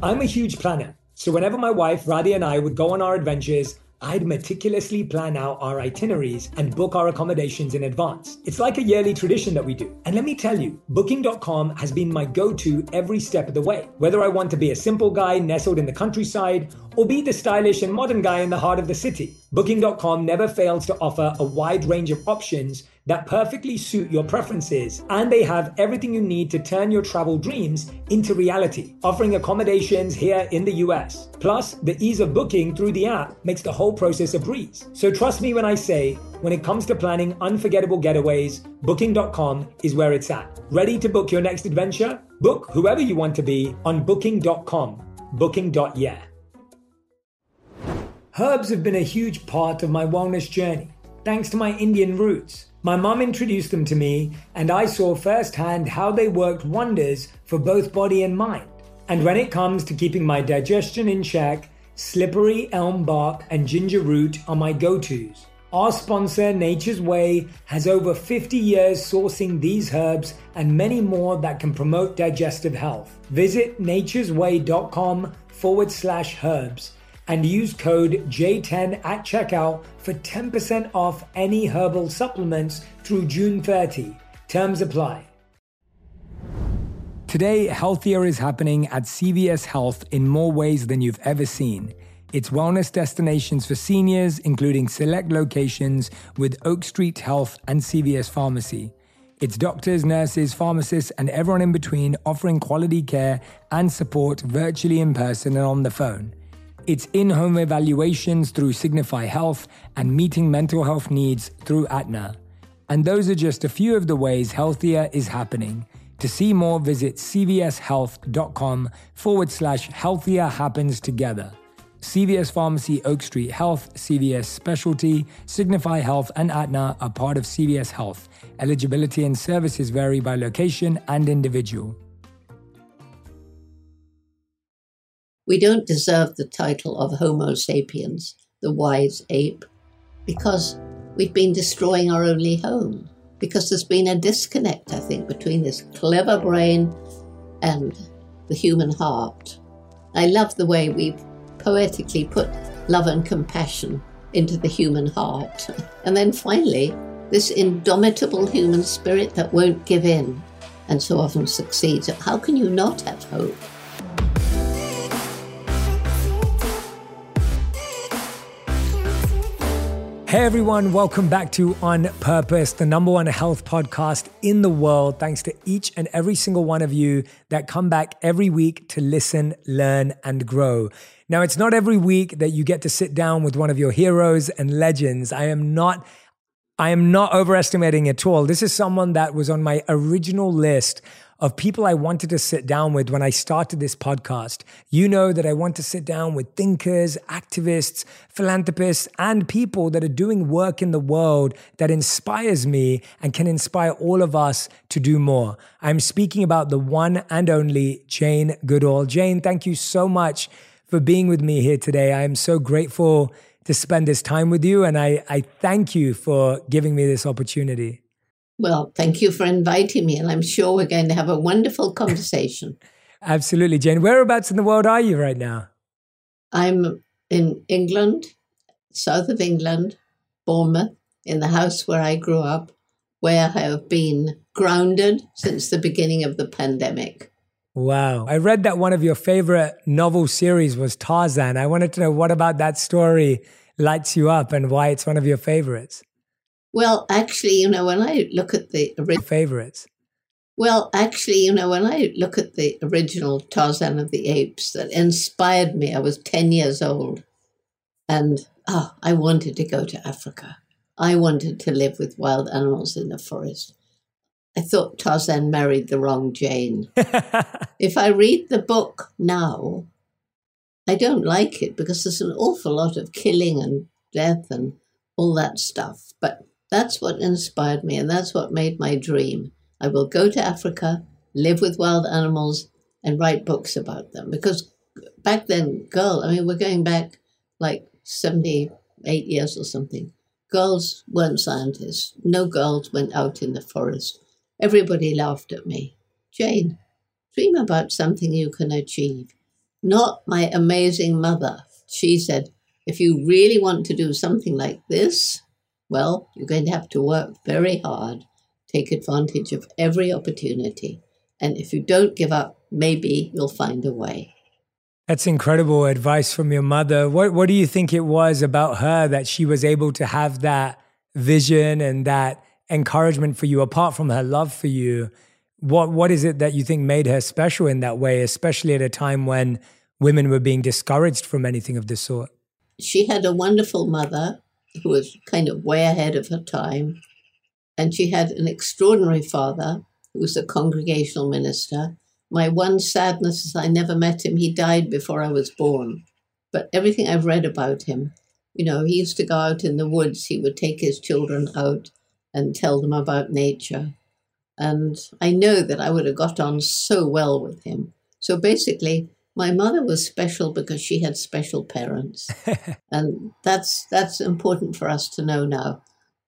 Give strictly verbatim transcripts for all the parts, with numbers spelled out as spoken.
I'm a huge planner, so whenever my wife Radhi and I would go on our adventures, I'd meticulously plan out our itineraries and book our accommodations in advance. It's like a yearly tradition that we do. And let me tell you, booking dot com has been my go-to every step of the way. Whether I want to be a simple guy nestled in the countryside or be the stylish and modern guy in the heart of the city, booking dot com never fails to offer a wide range of options that perfectly suit your preferences, and they have everything you need to turn your travel dreams into reality, offering accommodations here in the U S. Plus, the ease of booking through the app makes the whole process a breeze. So trust me when I say, when it comes to planning unforgettable getaways, booking dot com is where it's at. Ready to book your next adventure? Book whoever you want to be on booking dot com. booking dot yeah. Herbs have been a huge part of my wellness journey, thanks to my Indian roots. My mum introduced them to me, and I saw firsthand how they worked wonders for both body and mind. And when it comes to keeping my digestion in check, slippery elm bark and ginger root are my go-tos. Our sponsor, Nature's Way, has over fifty years sourcing these herbs and many more that can promote digestive health. Visit naturesway.com forward slash herbs and use code J ten at checkout for ten percent off any herbal supplements through June thirtieth. Terms apply. Today, healthier is happening at C V S Health in more ways than you've ever seen. It's wellness destinations for seniors, including select locations with Oak Street Health and C V S Pharmacy. It's doctors, nurses, pharmacists, and everyone in between offering quality care and support virtually in person and on the phone. It's in-home evaluations through Signify Health and meeting mental health needs through Aetna. And those are just a few of the ways healthier is happening. To see more, visit cvshealth.com forward slash healthier happens together. C V S Pharmacy, Oak Street Health, C V S Specialty, Signify Health, and Aetna are part of C V S Health. Eligibility and services vary by location and individual. We don't deserve the title of Homo sapiens, the wise ape, because we've been destroying our only home, because there's been a disconnect, I think, between this clever brain and the human heart. I love the way we've poetically put love and compassion into the human heart. And then finally, this indomitable human spirit that won't give in and so often succeeds. How can you not have hope? Hey everyone, welcome back to On Purpose, the number one health podcast in the world. Thanks to each and every single one of you that come back every week to listen, learn, and grow. Now, it's not every week that you get to sit down with one of your heroes and legends. I am not, I am not overestimating at all. This is someone that was on my original list of people I wanted to sit down with when I started this podcast. You know that I want to sit down with thinkers, activists, philanthropists, and people that are doing work in the world that inspires me and can inspire all of us to do more. I'm speaking about the one and only Jane Goodall. Jane, thank you so much for being with me here today. I am so grateful to spend this time with you, and I, I thank you for giving me this opportunity. Well, thank you for inviting me, and I'm sure we're going to have a wonderful conversation. Absolutely, Jane. Whereabouts in the world are you right now? I'm in England, south of England, Bournemouth, in the house where I grew up, where I have been grounded since the beginning of the pandemic. Wow. I read that one of your favorite novel series was Tarzan. I wanted to know what about that story lights you up and why it's one of your favorites. Well, actually, you know, when I look at the original favorites. Well, actually, you know, when I look at the original Tarzan of the Apes that inspired me, I was ten years old. And oh, I wanted to go to Africa. I wanted to live with wild animals in the forest. I thought Tarzan married the wrong Jane. If I read the book now, I don't like it because there's an awful lot of killing and death and all that stuff. But that's what inspired me, and that's what made my dream. I will go to Africa, live with wild animals, and write books about them. Because back then, girl, I mean, we're going back like seventy-eight years or something. Girls weren't scientists. No girls went out in the forest. Everybody laughed at me. Jane, dream about something you can achieve. not my amazing mother. She said, if you really want to do something like this, well, you're going to have to work very hard, take advantage of every opportunity. And if you don't give up, maybe you'll find a way. That's incredible advice from your mother. What what do you think it was about her that she was able to have that vision and that encouragement for you, apart from her love for you? What what is it that you think made her special in that way, especially at a time when women were being discouraged from anything of this sort? She had a wonderful mother who was kind of way ahead of her time. And she had an extraordinary father who was a congregational minister. My one sadness is I never met him. He died before I was born. But everything I've read about him, you know, he used to go out in the woods. He would take his children out and tell them about nature. And I know that I would have got on so well with him. So basically, my mother was special because she had special parents. And that's that's important for us to know now.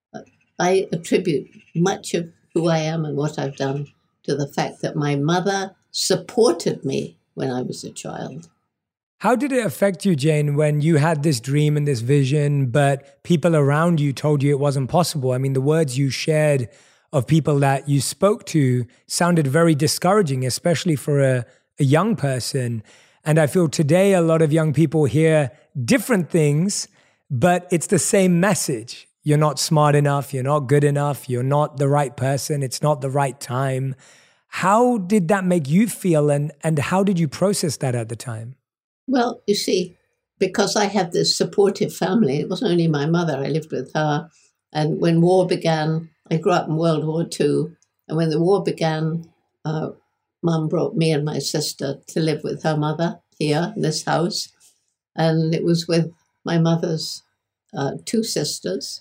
I attribute much of who I am and what I've done to the fact that my mother supported me when I was a child. How did it affect you, Jane, when you had this dream and this vision, but people around you told you it wasn't possible? I mean, the words you shared of people that you spoke to sounded very discouraging, especially for a, a young person. And I feel today a lot of young people hear different things, but it's the same message. You're not smart enough, you're not good enough, you're not the right person, it's not the right time. How did that make you feel, and, and how did you process that at the time? Well, you see, because I had this supportive family, it wasn't only my mother, I lived with her. And when war began, I grew up in World War Two. And when the war began, uh, Mum brought me and my sister to live with her mother here in this house. And it was with my mother's uh, two sisters.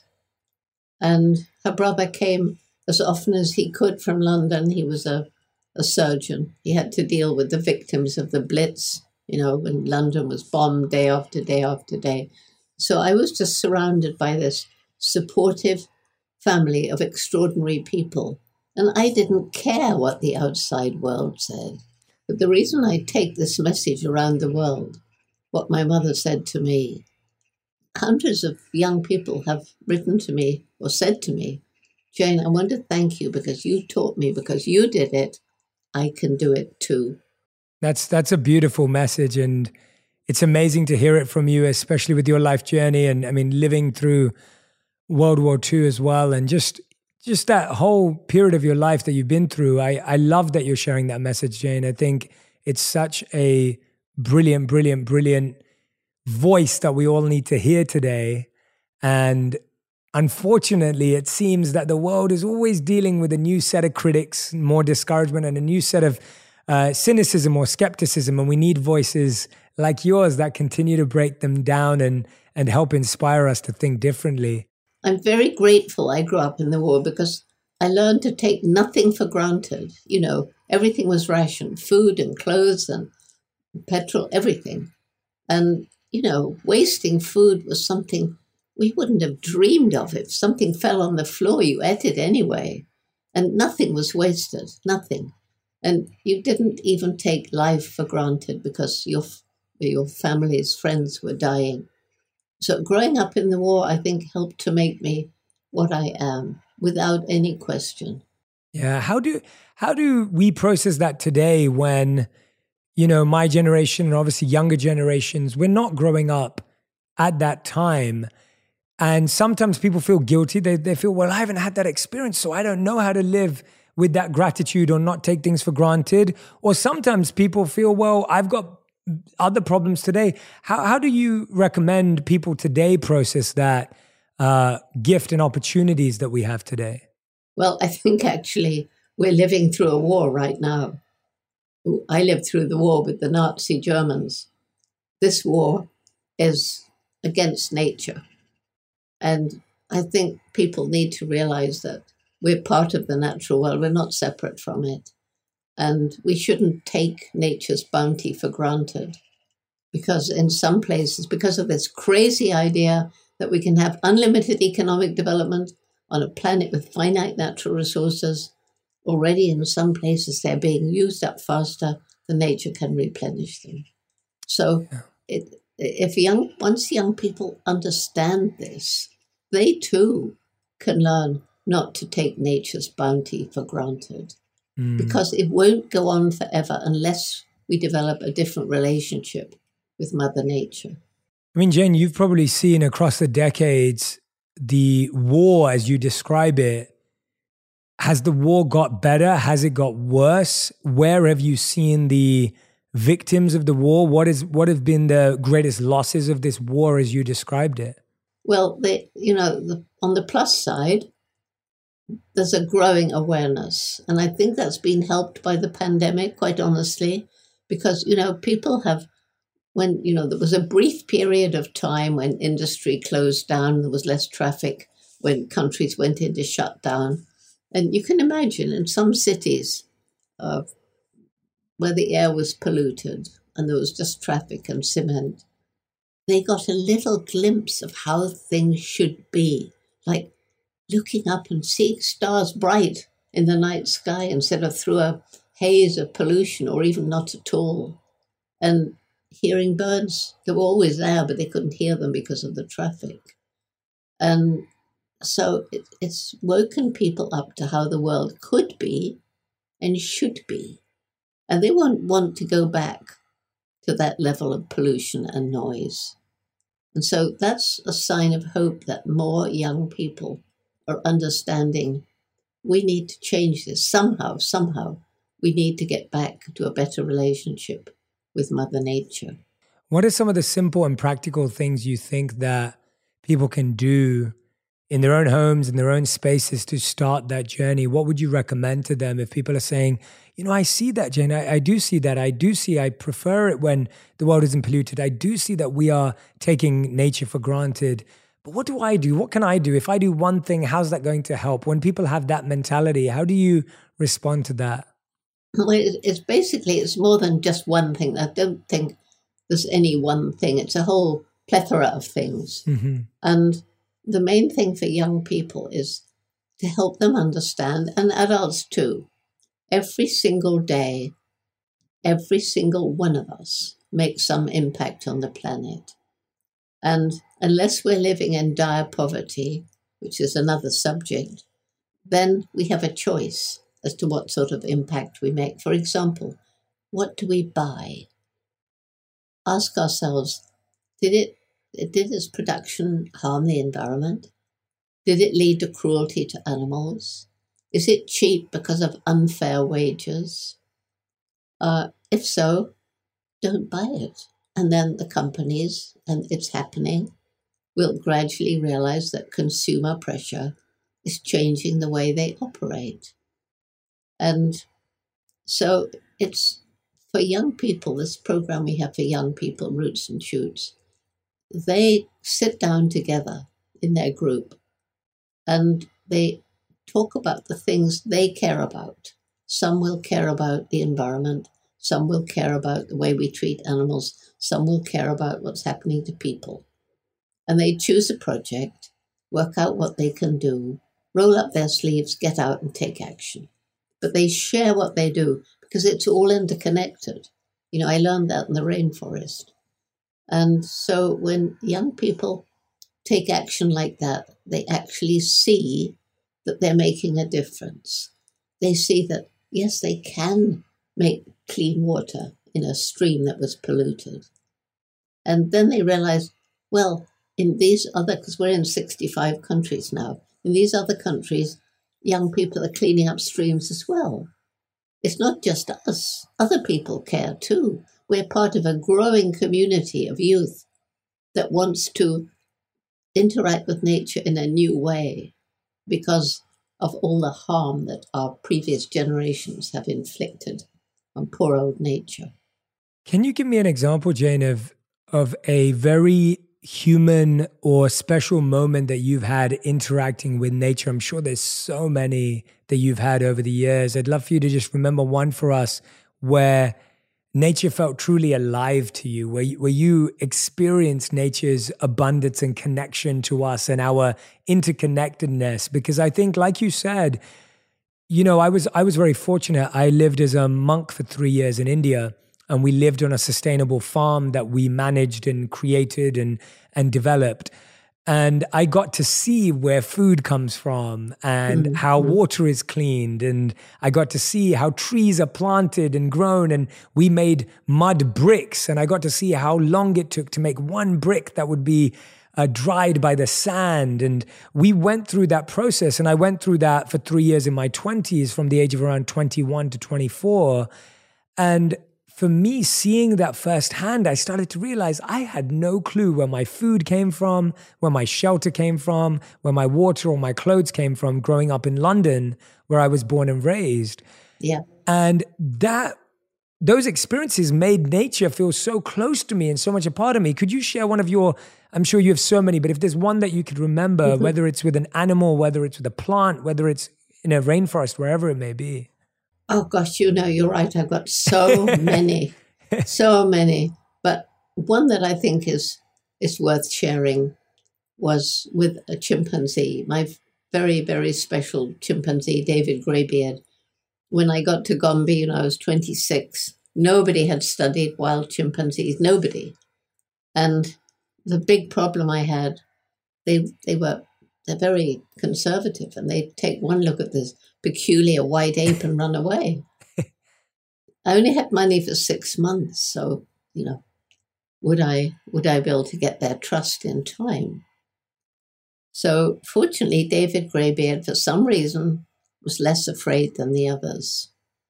And her brother came as often as he could from London. He was a, a surgeon. He had to deal with the victims of the Blitz, you know, when London was bombed day after day after day. So I was just surrounded by this supportive family of extraordinary people. And I didn't care what the outside world said. But the reason I take this message around the world, what my mother said to me, hundreds of young people have written to me or said to me, Jane, I want to thank you because you taught me, because you did it, I can do it too. That's that's a beautiful message, and it's amazing to hear it from you, especially with your life journey and I mean living through World War Two as well, and just just that whole period of your life that you've been through. I, I love that you're sharing that message, Jane. I think it's such a brilliant, brilliant, brilliant voice that we all need to hear today. And unfortunately, it seems that the world is always dealing with a new set of critics, more discouragement, and a new set of uh, cynicism or skepticism. And we need voices like yours that continue to break them down and, and help inspire us to think differently. I'm very grateful I grew up in the war because I learned to take nothing for granted. You know, everything was rationed, food and clothes and petrol, everything. And, you know, wasting food was something we wouldn't have dreamed of. If something fell on the floor, you ate it anyway. And nothing was wasted, nothing. And you didn't even take life for granted because your your family's friends were dying. So growing up in the war, I think, helped to make me what I am, without any question. Yeah. How do how do we process that today when, you know, my generation and obviously younger generations, we're not growing up at that time. And sometimes people feel guilty. They they feel, well, I haven't had that experience, so I don't know how to live with that gratitude or not take things for granted. Or sometimes people feel, well, I've got other problems today. How how do you recommend people today process that uh, gift and opportunities that we have today? Well, I think actually we're living through a war right now. I lived through the war with the Nazi Germans. This war is against nature. And I think people need to realize that we're part of the natural world. We're not separate from it. And we shouldn't take nature's bounty for granted. Because in some places, because of this crazy idea that we can have unlimited economic development on a planet with finite natural resources, already in some places they're being used up faster than nature can replenish them. So Yeah. it, if young once young people understand this, they too can learn not to take nature's bounty for granted, Mm. because it won't go on forever unless we develop a different relationship with Mother Nature. I mean, Jane, you've probably seen across the decades the war as you describe it. Has the war got better? Has it got worse? Where have you seen the victims of the war? What is what have been the greatest losses of this war as you described it? Well, they, you know, the, on the plus side, there's a growing awareness. And I think that's been helped by the pandemic, quite honestly, because, you know, people have, when, you know, there was a brief period of time when industry closed down, there was less traffic, when countries went into shutdown. And you can imagine in some cities uh, where the air was polluted and there was just traffic and cement, they got a little glimpse of how things should be, like looking up and seeing stars bright in the night sky instead of through a haze of pollution or even not at all. And hearing birds, they were always there, but they couldn't hear them because of the traffic. And so it, it's woken people up to how the world could be and should be. And they won't want to go back to that level of pollution and noise. And so that's a sign of hope that more young people are understanding we need to change this. Somehow, somehow, we need to get back to a better relationship with Mother Nature. What are some of the simple and practical things you think that people can do in their own homes, in their own spaces to start that journey? What would you recommend to them if people are saying, you know, I see that, Jane, I, I do see that. I do see, I prefer it when the world isn't polluted. I do see that we are taking nature for granted. But what do I do? What can I do? If I do one thing, how's that going to help? When people have that mentality, how do you respond to that? Well, it's basically, it's more than just one thing. I don't think there's any one thing. It's a whole plethora of things. Mm-hmm. And the main thing for young people is to help them understand, and adults too, every single day, every single one of us makes some impact on the planet. And unless we're living in dire poverty, which is another subject, then we have a choice as to what sort of impact we make. For example, what do we buy? Ask ourselves, did it did its production harm the environment? Did it lead to cruelty to animals? Is it cheap because of unfair wages? Uh, if so, don't buy it. And then the companies, and it's happening, will gradually realize that consumer pressure is changing the way they operate. And so it's for young people, this program we have for young people, Roots and Shoots, they sit down together in their group and they talk about the things they care about. Some will care about the environment. Some will care about the way we treat animals. Some will care about what's happening to people. And they choose a project, work out what they can do, roll up their sleeves, get out and take action. But they share what they do because it's all interconnected. You know, I learned that in the rainforest. And so when young people take action like that, they actually see that they're making a difference. They see that, yes, they can make clean water in a stream that was polluted. And then they realize, well, in these other, because we're in sixty-five countries now, in these other countries, young people are cleaning up streams as well. It's not just us. Other people care too. We're part of a growing community of youth that wants to interact with nature in a new way because of all the harm that our previous generations have inflicted on poor old nature. Can you give me an example, Jane, of of a very human or special moment that you've had interacting with nature? I'm sure there's so many that you've had over the years. I'd love for you to just remember one for us where nature felt truly alive to you, where you, where you experienced nature's abundance and connection to us and our interconnectedness. Because I think, like you said, you know, I was I was very fortunate. I lived as a monk for three years in India. and we lived on a sustainable farm that we managed and created and and developed. And I got to see where food comes from and mm-hmm. how water is cleaned. And I got to see how trees are planted and grown. And we made mud bricks. And I got to see how long it took to make one brick that would be uh, dried by the sand. And we went through that process. And I went through that for three years in my twenties, from the age of around twenty-one to twenty-four. And for me, seeing that firsthand, I started to realize I had no clue where my food came from, where my shelter came from, where my water or my clothes came from growing up in London, where I was born and raised. Yeah. And that those experiences made nature feel so close to me and so much a part of me. Could you share one of your, I'm sure you have so many, but if there's one that you could remember, mm-hmm. whether it's with an animal, whether it's with a plant, whether it's in a rainforest, wherever it may be. Oh, gosh, you know, you're right. I've got so many, so many. But one that I think is is worth sharing was with a chimpanzee, my very, very special chimpanzee, David Greybeard. When I got to Gombe, you know, I was twenty-six. Nobody had studied wild chimpanzees, nobody. And the big problem I had, they they were, they're very conservative, and they'd take one look at this peculiar white ape and run away. I only had money for six months, so, you know, would I would I be able to get their trust in time? So fortunately, David Greybeard, for some reason, was less afraid than the others.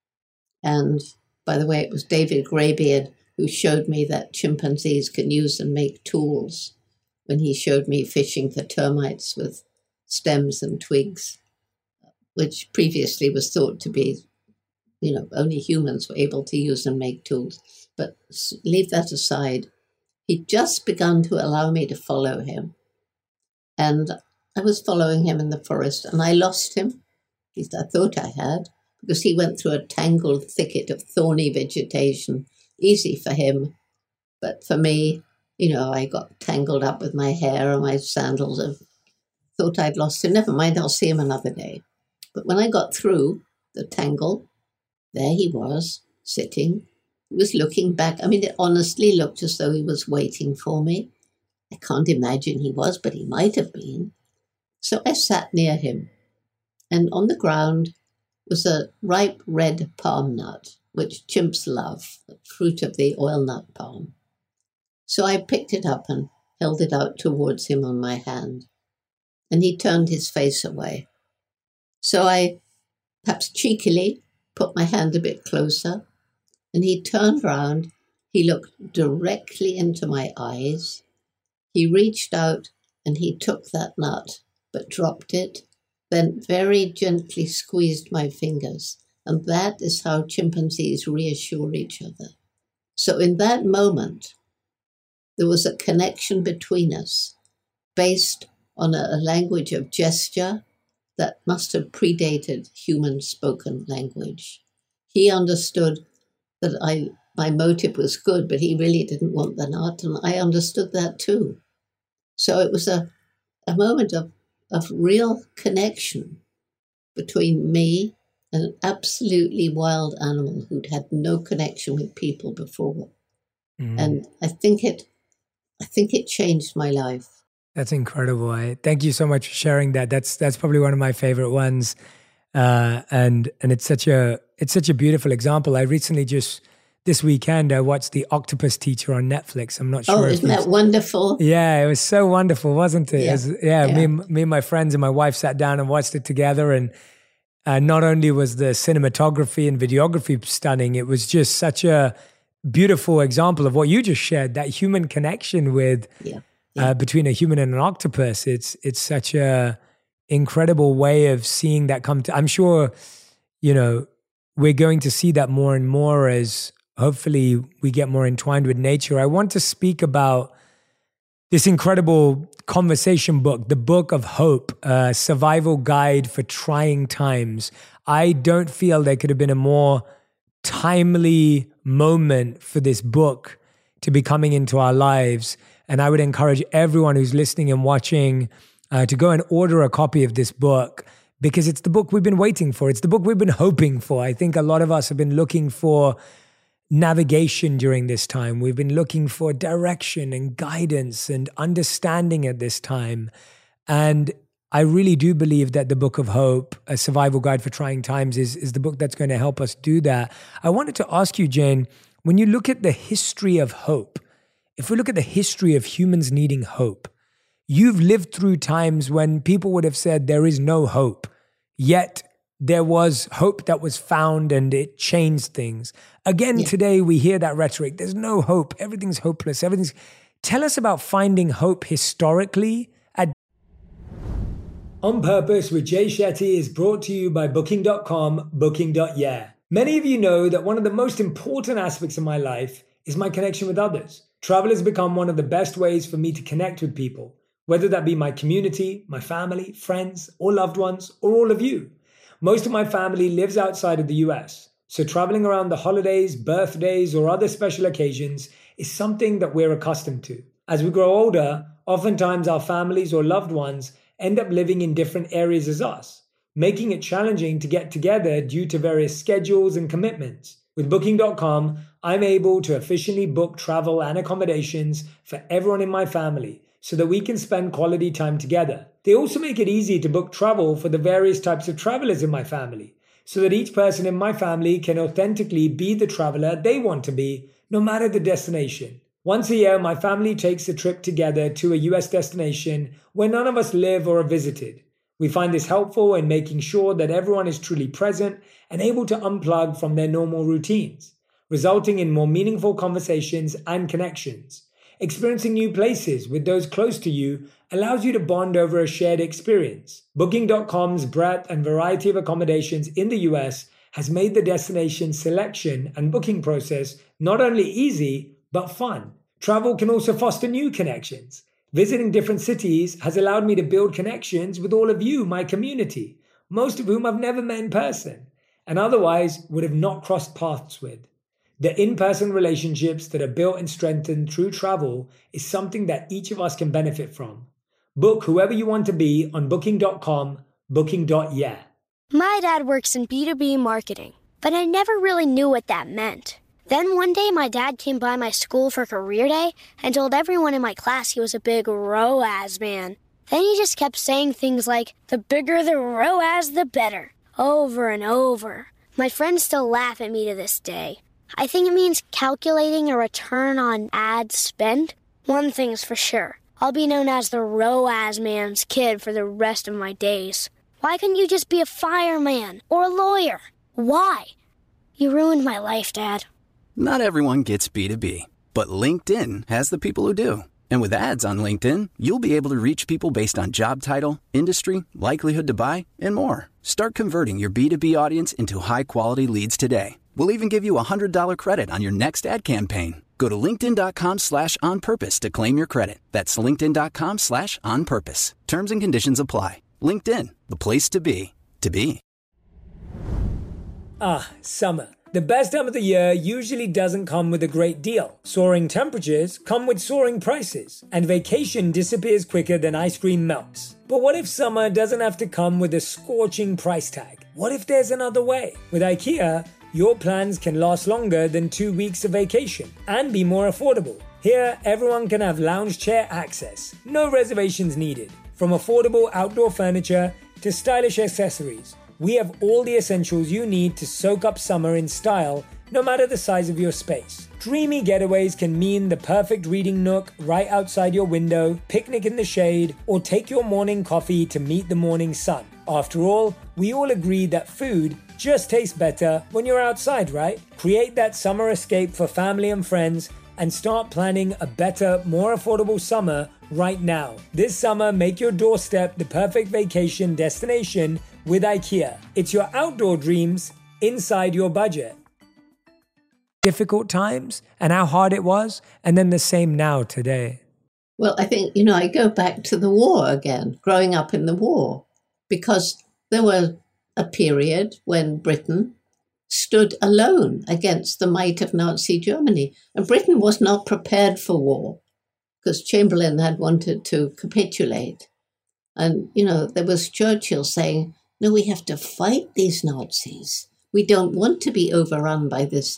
And by the way, it was David Greybeard who showed me that chimpanzees can use and make tools when he showed me fishing for termites with stems and twigs, which previously was thought to be, you know, only humans were able to use and make tools. But leave that aside. He'd just begun to allow me to follow him. And I was following him in the forest, and I lost him. At least I thought I had, because he went through a tangled thicket of thorny vegetation. Easy for him. But for me, you know, I got tangled up with my hair and my sandals. I thought I'd lost him. Never mind, I'll see him another day. But when I got through the tangle, there he was, sitting. He was looking back. I mean, it honestly looked as though he was waiting for me. I can't imagine he was, but he might have been. So I sat near him, and on the ground was a ripe red palm nut, which chimps love, the fruit of the oil nut palm. So I picked it up and held it out towards him on my hand, and he turned his face away. So I, perhaps cheekily, put my hand a bit closer, and he turned round. He looked directly into my eyes. He reached out and he took that nut, but dropped it, then very gently squeezed my fingers. And that is how chimpanzees reassure each other. So in that moment, there was a connection between us based on a, a language of gesture that must have predated human spoken language. He understood that I my motive was good, but he really didn't want the nut, and I understood that too. So it was a, a moment of, of real connection between me and an absolutely wild animal who'd had no connection with people before. Mm. And I think it I think it changed my life. That's incredible. I, thank you so much for sharing that. That's that's probably one of my favorite ones, uh, and and it's such a it's such a beautiful example. I recently just this weekend I watched The Octopus Teacher on Netflix. I'm not sure. Oh, isn't that wonderful? Yeah, it was so wonderful, wasn't it? Yeah, it was, yeah, yeah. Me, and, me and my friends and my wife sat down and watched it together, and uh, not only was the cinematography and videography stunning, it was just such a beautiful example of what you just shared, that human connection with. Yeah. Uh, between a human and an octopus. It's it's such a incredible way of seeing that come to. I'm sure, you know, we're going to see that more and more as hopefully we get more entwined with nature. I want to speak about this incredible conversation book, The Book of Hope, a survival guide for trying times. I don't feel there could have been a more timely moment for this book to be coming into our lives. And I would encourage everyone who's listening and watching uh, to go and order a copy of this book, because it's the book we've been waiting for. It's the book we've been hoping for. I think a lot of us have been looking for navigation during this time. We've been looking for direction and guidance and understanding at this time. And I really do believe that the Book of Hope, A Survival Guide for Trying Times, is, is the book that's going to help us do that. I wanted to ask you, Jane, when you look at the history of hope, if we look at the history of humans needing hope, you've lived through times when people would have said there is no hope, yet there was hope that was found and it changed things. Again, yeah. Today we hear that rhetoric. There's no hope. Everything's hopeless. Everything's. Tell us about finding hope historically. At On Purpose with Jay Shetty is brought to you by Booking dot com, Booking dot yeah. Many of you know that one of the most important aspects of my life is my connection with others. Travel has become one of the best ways for me to connect with people, whether that be my community, my family, friends, or loved ones, or all of you. Most of my family lives outside of the U S, so traveling around the holidays, birthdays, or other special occasions is something that we're accustomed to. As we grow older, oftentimes our families or loved ones end up living in different areas as us, making it challenging to get together due to various schedules and commitments. With Booking dot com, I'm able to efficiently book travel and accommodations for everyone in my family so that we can spend quality time together. They also make it easy to book travel for the various types of travelers in my family so that each person in my family can authentically be the traveler they want to be, no matter the destination. Once a year, my family takes a trip together to a U S destination where none of us live or are visited. We find this helpful in making sure that everyone is truly present and able to unplug from their normal routines, resulting in more meaningful conversations and connections. Experiencing new places with those close to you allows you to bond over a shared experience. Booking dot com's breadth and variety of accommodations in the U S has made the destination selection and booking process not only easy, but fun. Travel can also foster new connections. Visiting different cities has allowed me to build connections with all of you, my community, most of whom I've never met in person and otherwise would have not crossed paths with. The in-person relationships that are built and strengthened through travel is something that each of us can benefit from. Book whoever you want to be on Booking dot com, Booking dot yeah. My dad works in B two B marketing, but I never really knew what that meant. Then one day my dad came by my school for career day and told everyone in my class he was a big R O A S man. Then he just kept saying things like, the bigger the R O A S, the better, over and over. My friends still laugh at me to this day. I think it means calculating a return on ad spend. One thing's for sure. I'll be known as the R O A S man's kid for the rest of my days. Why couldn't you just be a fireman or a lawyer? Why? You ruined my life, Dad. Not everyone gets B two B, but LinkedIn has the people who do. And with ads on LinkedIn, you'll be able to reach people based on job title, industry, likelihood to buy, and more. Start converting your B two B audience into high-quality leads today. We'll even give you a one hundred dollars credit on your next ad campaign. Go to linkedin.com slash on purpose to claim your credit. That's linkedin.com slash on purpose. Terms and conditions apply. LinkedIn, the place to be, to be. Ah, summer. The best time of the year usually doesn't come with a great deal. Soaring temperatures come with soaring prices, and vacation disappears quicker than ice cream melts. But what if summer doesn't have to come with a scorching price tag? What if there's another way? With IKEA, your plans can last longer than two weeks of vacation and be more affordable. Here, everyone can have lounge chair access, no reservations needed. From affordable outdoor furniture to stylish accessories, we have all the essentials you need to soak up summer in style, no matter the size of your space. Dreamy getaways can mean the perfect reading nook right outside your window, picnic in the shade, or take your morning coffee to meet the morning sun. After all, we all agree that food just tastes better when you're outside, right? Create that summer escape for family and friends and start planning a better, more affordable summer right now. This summer, make your doorstep the perfect vacation destination with IKEA. It's your outdoor dreams inside your budget. Difficult times and how hard it was, and then the same now today. Well, I think, you know, I go back to the war again, growing up in the war, because there was a period when Britain stood alone against the might of Nazi Germany. And Britain was not prepared for war because Chamberlain had wanted to capitulate. And, you know, there was Churchill saying, no, we have to fight these Nazis. We don't want to be overrun by this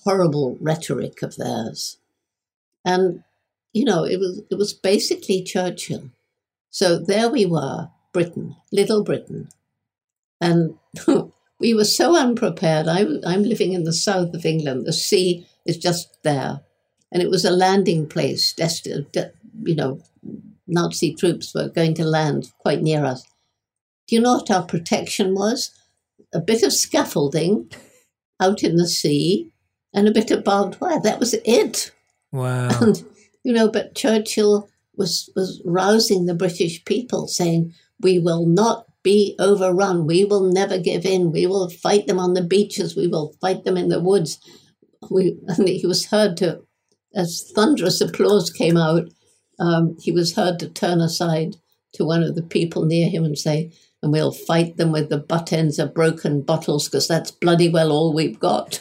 horrible rhetoric of theirs. And, you know, it was it was basically Churchill. So there we were, Britain, little Britain. And we were so unprepared. I, I'm living in the south of England. The sea is just there. And it was a landing place. Destined, you know, Nazi troops were going to land quite near us. Do you know what our protection was? A bit of scaffolding out in the sea and a bit of barbed wire. That was it. Wow. And, you know, but Churchill was, was rousing the British people, saying, we will not be overrun. We will never give in. We will fight them on the beaches. We will fight them in the woods. We, and he was heard to, as thunderous applause came out, um, he was heard to turn aside to one of the people near him and say, and we'll fight them with the butt ends of broken bottles because that's bloody well all we've got.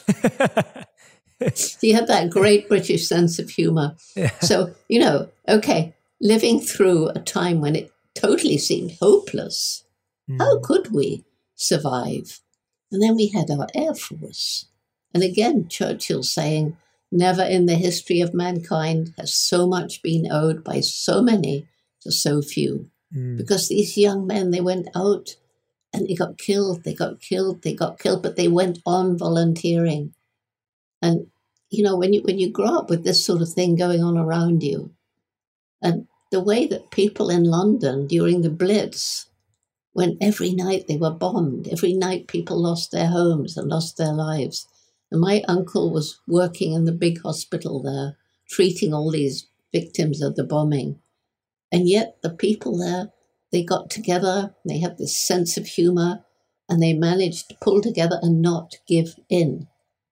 He had that great British sense of humor. Yeah. So, you know, okay, living through a time when it totally seemed hopeless. Mm. How could we survive? And then we had our Air Force. And again, Churchill saying, never in the history of mankind has so much been owed by so many to so few. Mm. Because these young men, they went out and they got killed, they got killed, they got killed, but they went on volunteering. And, you know, when you when you grow up with this sort of thing going on around you, and the way that people in London during the Blitz, when every night they were bombed, every night people lost their homes and lost their lives. And my uncle was working in the big hospital there, treating all these victims of the bombing. And yet the people there, they got together, they had this sense of humor, and they managed to pull together and not give in.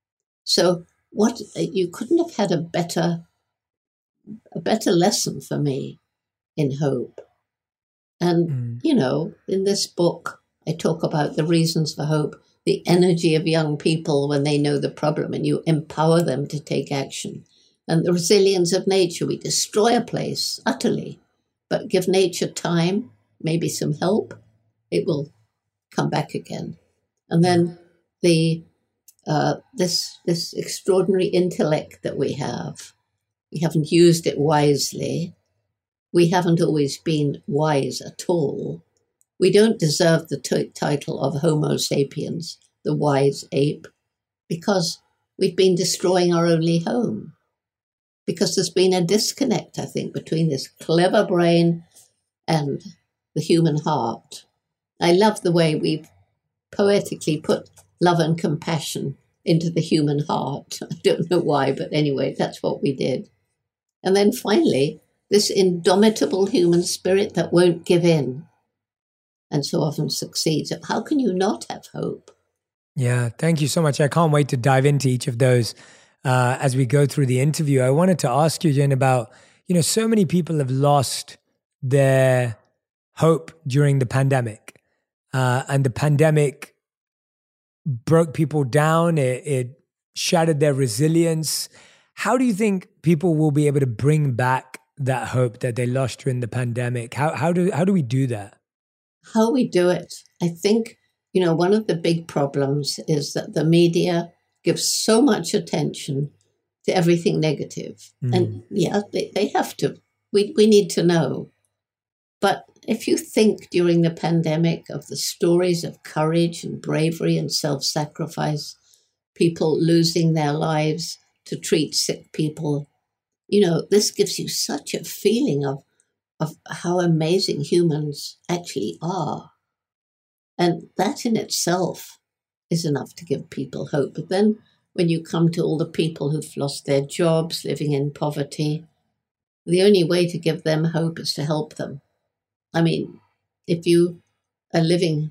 So what you couldn't have had a better, a better lesson for me in hope. And, mm. you know, in this book, I talk about the reasons for hope, the energy of young people when they know the problem and you empower them to take action. And the resilience of nature. We destroy a place utterly, but give nature time, maybe some help, it will come back again. And then the uh, this this extraordinary intellect that we have, we haven't used it wisely. We haven't always been wise at all. We don't deserve the t- title of Homo sapiens, the wise ape, because we've been destroying our only home. Because there's been a disconnect, I think, between this clever brain and the human heart. I love the way we've poetically put love and compassion into the human heart. I don't know why, but anyway, that's what we did. And then finally, this indomitable human spirit that won't give in and so often succeeds. How can you not have hope? Yeah, thank you so much. I can't wait to dive into each of those uh, as we go through the interview. I wanted to ask you, Jen, about, you know, so many people have lost their hope during the pandemic. Uh, and the pandemic broke people down. It, it shattered their resilience. How do you think people will be able to bring back that hope that they lost during the pandemic? How how do how do we do that? How we do it, I think, you know, one of the big problems is that the media gives so much attention to everything negative. Mm. And yeah, they, they have to. We we need to know. But if you think during the pandemic of the stories of courage and bravery and self-sacrifice, people losing their lives to treat sick people, you know, this gives you such a feeling of, of how amazing humans actually are. And that in itself is enough to give people hope. But then when you come to all the people who've lost their jobs, living in poverty, the only way to give them hope is to help them. I mean, if you are living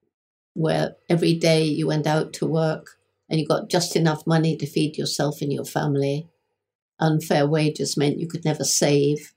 where every day you went out to work and you got just enough money to feed yourself and your family, unfair wages meant you could never save.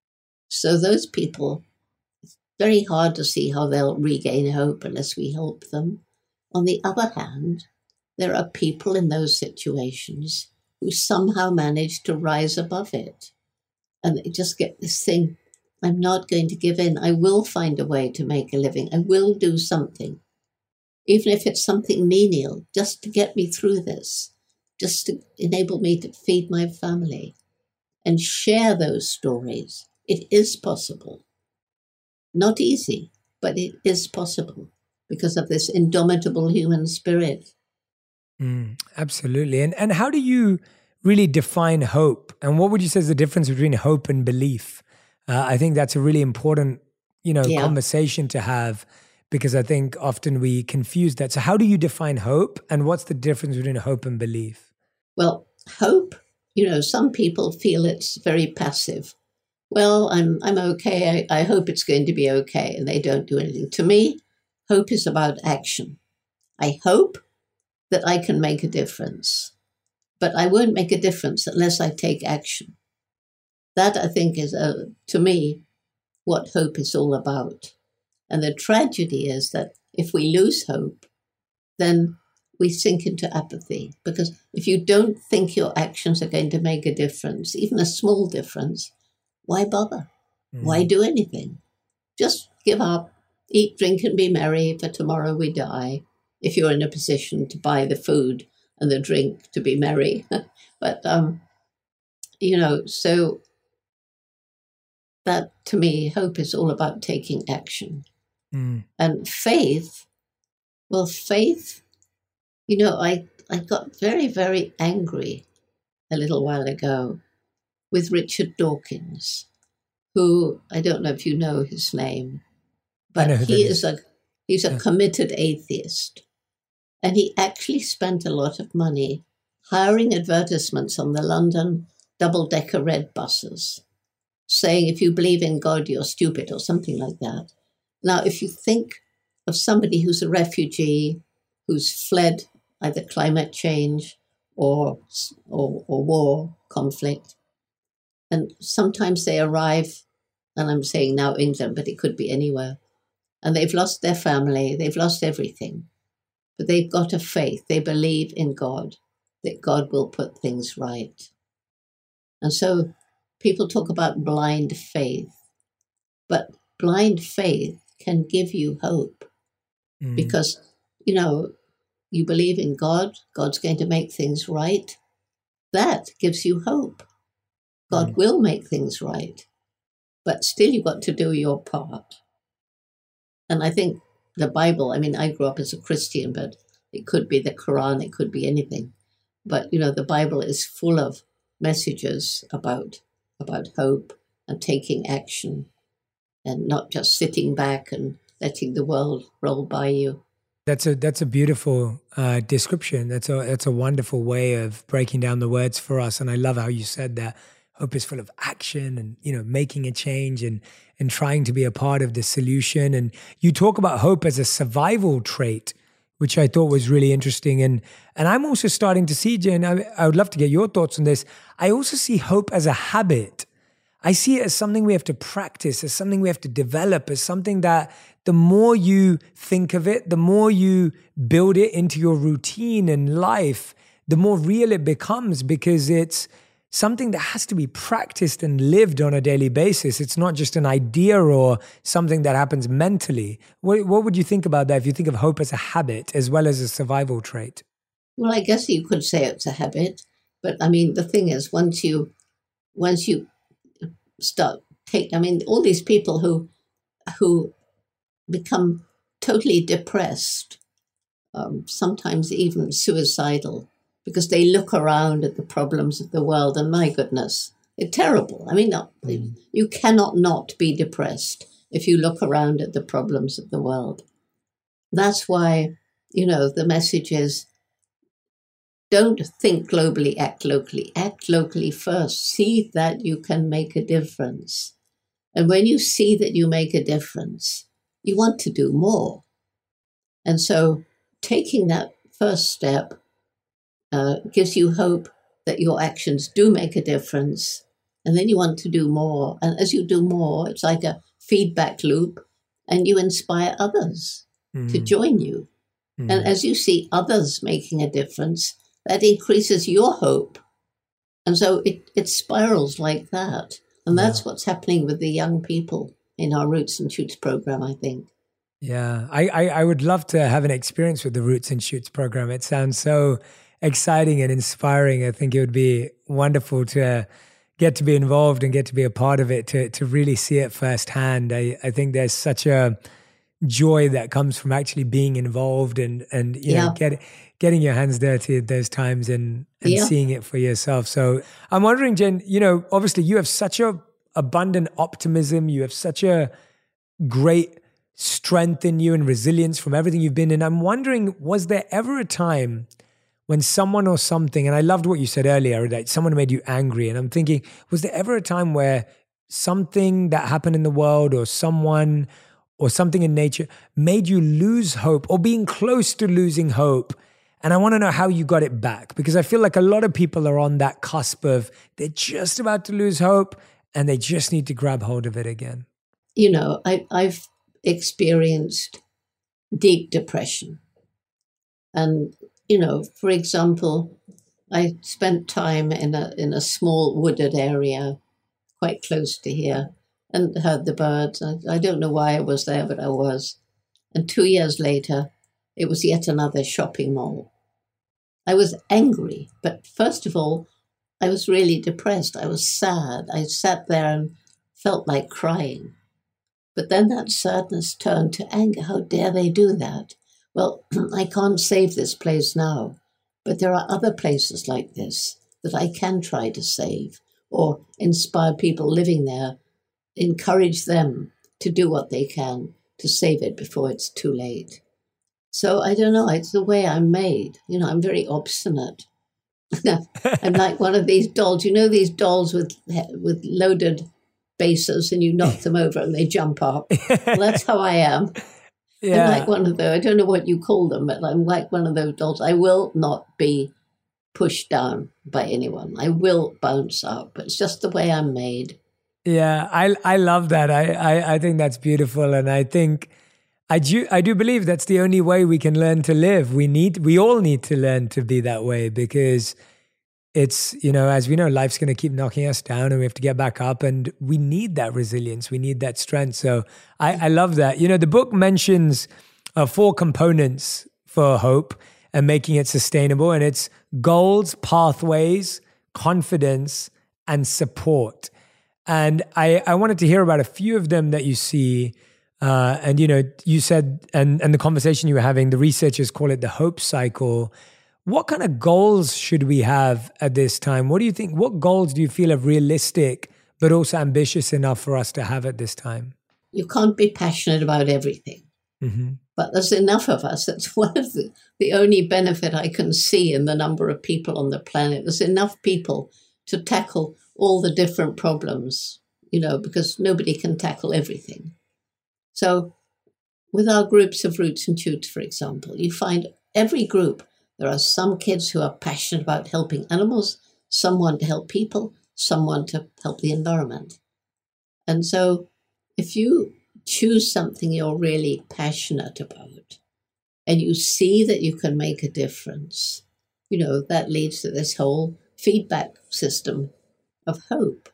So those people, it's very hard to see how they'll regain hope unless we help them. On the other hand, there are people in those situations who somehow manage to rise above it. And they just get this thing, I'm not going to give in. I will find a way to make a living. I will do something. Even if it's something menial, just to get me through this, just to enable me to feed my family and share those stories. It is possible. Not easy, but it is possible because of this indomitable human spirit. Mm, absolutely. And and how do you really define hope? And what would you say is the difference between hope and belief? Uh, I think that's a really important, you know, Yeah. conversation to have, because I think often we confuse that. So how do you define hope, and what's the difference between hope and belief? Well, hope, you know, some people feel it's very passive. Well, I'm I'm okay. I, I hope it's going to be okay, and they don't do anything. To me, hope is about action. I hope that I can make a difference, but I won't make a difference unless I take action. That, I think, is, uh, to me, what hope is all about. And the tragedy is that if we lose hope, then we sink into apathy. Because if you don't think your actions are going to make a difference, even a small difference, why bother? Mm. Why do anything? Just give up, eat, drink, and be merry, for tomorrow we die, if you're in a position to buy the food and the drink to be merry. But, um, you know, so that, to me, hope is all about taking action. Mm. And faith, well, faith, you know, I, I got very, very angry a little while ago with Richard Dawkins, who, I don't know if you know his name, but he is a he's a yeah. committed atheist. And he actually spent a lot of money hiring advertisements on the London double-decker red buses, saying, if you believe in God, you're stupid, or something like that. Now, if you think of somebody who's a refugee, who's fled either climate change or, or, or war, conflict, and sometimes they arrive, and I'm saying now England, but it could be anywhere, and they've lost their family, they've lost everything, but they've got a faith, they believe in God, that God will put things right. And so people talk about blind faith, but blind faith can give you hope mm. because, you know, you believe in God, God's going to make things right. That gives you hope. God mm. will make things right, but still you've got to do your part. And I think the Bible, I mean, I grew up as a Christian, but it could be the Quran, it could be anything. But, you know, the Bible is full of messages about about hope and taking action and not just sitting back and letting the world roll by you. That's a that's a beautiful uh, description. That's a that's a wonderful way of breaking down the words for us. And I love how you said that hope is full of action and, you know, making a change and and trying to be a part of the solution. And you talk about hope as a survival trait, which I thought was really interesting. And and I'm also starting to see, Jen, I, I would love to get your thoughts on this. I also see hope as a habit. I see it as something we have to practice, as something we have to develop, as something that the more you think of it, the more you build it into your routine and life, the more real it becomes, because it's something that has to be practiced and lived on a daily basis. It's not just an idea or something that happens mentally. What, what would you think about that if you think of hope as a habit as well as a survival trait? Well, I guess you could say it's a habit. But I mean, the thing is, once you, once you start take, I mean, all these people who, who become totally depressed, um, sometimes even suicidal, because they look around at the problems of the world and, my goodness, they're terrible. I mean, no, mm. you cannot not be depressed if you look around at the problems of the world. That's why, you know, the message is, don't think globally, act locally. Act locally first. See that you can make a difference. And when you see that you make a difference, you want to do more. And so taking that first step Uh, gives you hope that your actions do make a difference, and then you want to do more. And as you do more, it's like a feedback loop, and you inspire others mm. to join you. Mm. And as you see others making a difference, that increases your hope. And so it, it spirals like that. And that's yeah. what's happening with the young people in our Roots and Shoots program, I think. Yeah, I, I, I would love to have an experience with the Roots and Shoots program. It sounds so exciting and inspiring. I think it would be wonderful to get to be involved and get to be a part of it, to to really see it firsthand. I, I think there's such a joy that comes from actually being involved and, and you yeah. know, get, getting your hands dirty at those times and, and yeah. seeing it for yourself. So I'm wondering, Jen, you know, obviously you have such a abundant optimism. You have such a great strength in you and resilience from everything you've been in. I'm wondering, was there ever a time when someone or something, and I loved what you said earlier, that someone made you angry, and I'm thinking, was there ever a time where something that happened in the world or someone or something in nature made you lose hope or being close to losing hope? And I want to know how you got it back, because I feel like a lot of people are on that cusp of they're just about to lose hope and they just need to grab hold of it again. You know, I, I've experienced deep depression. And, you know, for example, I spent time in a in a small wooded area quite close to here and heard the birds. I, I don't know why I was there, but I was. And two years later, it was yet another shopping mall. I was angry, but first of all, I was really depressed. I was sad. I sat there and felt like crying. But then that sadness turned to anger. How dare they do that? Well, I can't save this place now, but there are other places like this that I can try to save or inspire people living there, encourage them to do what they can to save it before it's too late. So I don't know, it's the way I'm made. You know, I'm very obstinate. I'm like one of these dolls. You know these dolls with with loaded bases and you knock them over and they jump up? Well, that's how I am. Yeah. I'm like one of those, I don't know what you call them, but I'm like one of those dolls. I will not be pushed down by anyone. I will bounce up. It's just the way I'm made. Yeah, I I love that. I, I, I think that's beautiful. And I think I do I do believe that's the only way we can learn to live. We need we all need to learn to be that way, because it's, you know, as we know, life's going to keep knocking us down and we have to get back up, and we need that resilience. We need that strength. So I, I love that. You know, the book mentions uh, four components for hope and making it sustainable. And it's goals, pathways, confidence, and support. And I, I wanted to hear about a few of them that you see. Uh, and, you know, you said, and, and the conversation you were having, the researchers call it the hope cycle. What kind of goals should we have at this time? What do you think? What goals do you feel are realistic, but also ambitious enough for us to have at this time? You can't be passionate about everything, mm-hmm. but there's enough of us. That's one of the, the only benefit I can see in the number of people on the planet. There's enough people to tackle all the different problems, you know, because nobody can tackle everything. So with our groups of Roots and Shoots, for example, you find every group, there are some kids who are passionate about helping animals, some want to help people, some want to help the environment. And so if you choose something you're really passionate about and you see that you can make a difference, you know, that leads to this whole feedback system of hope.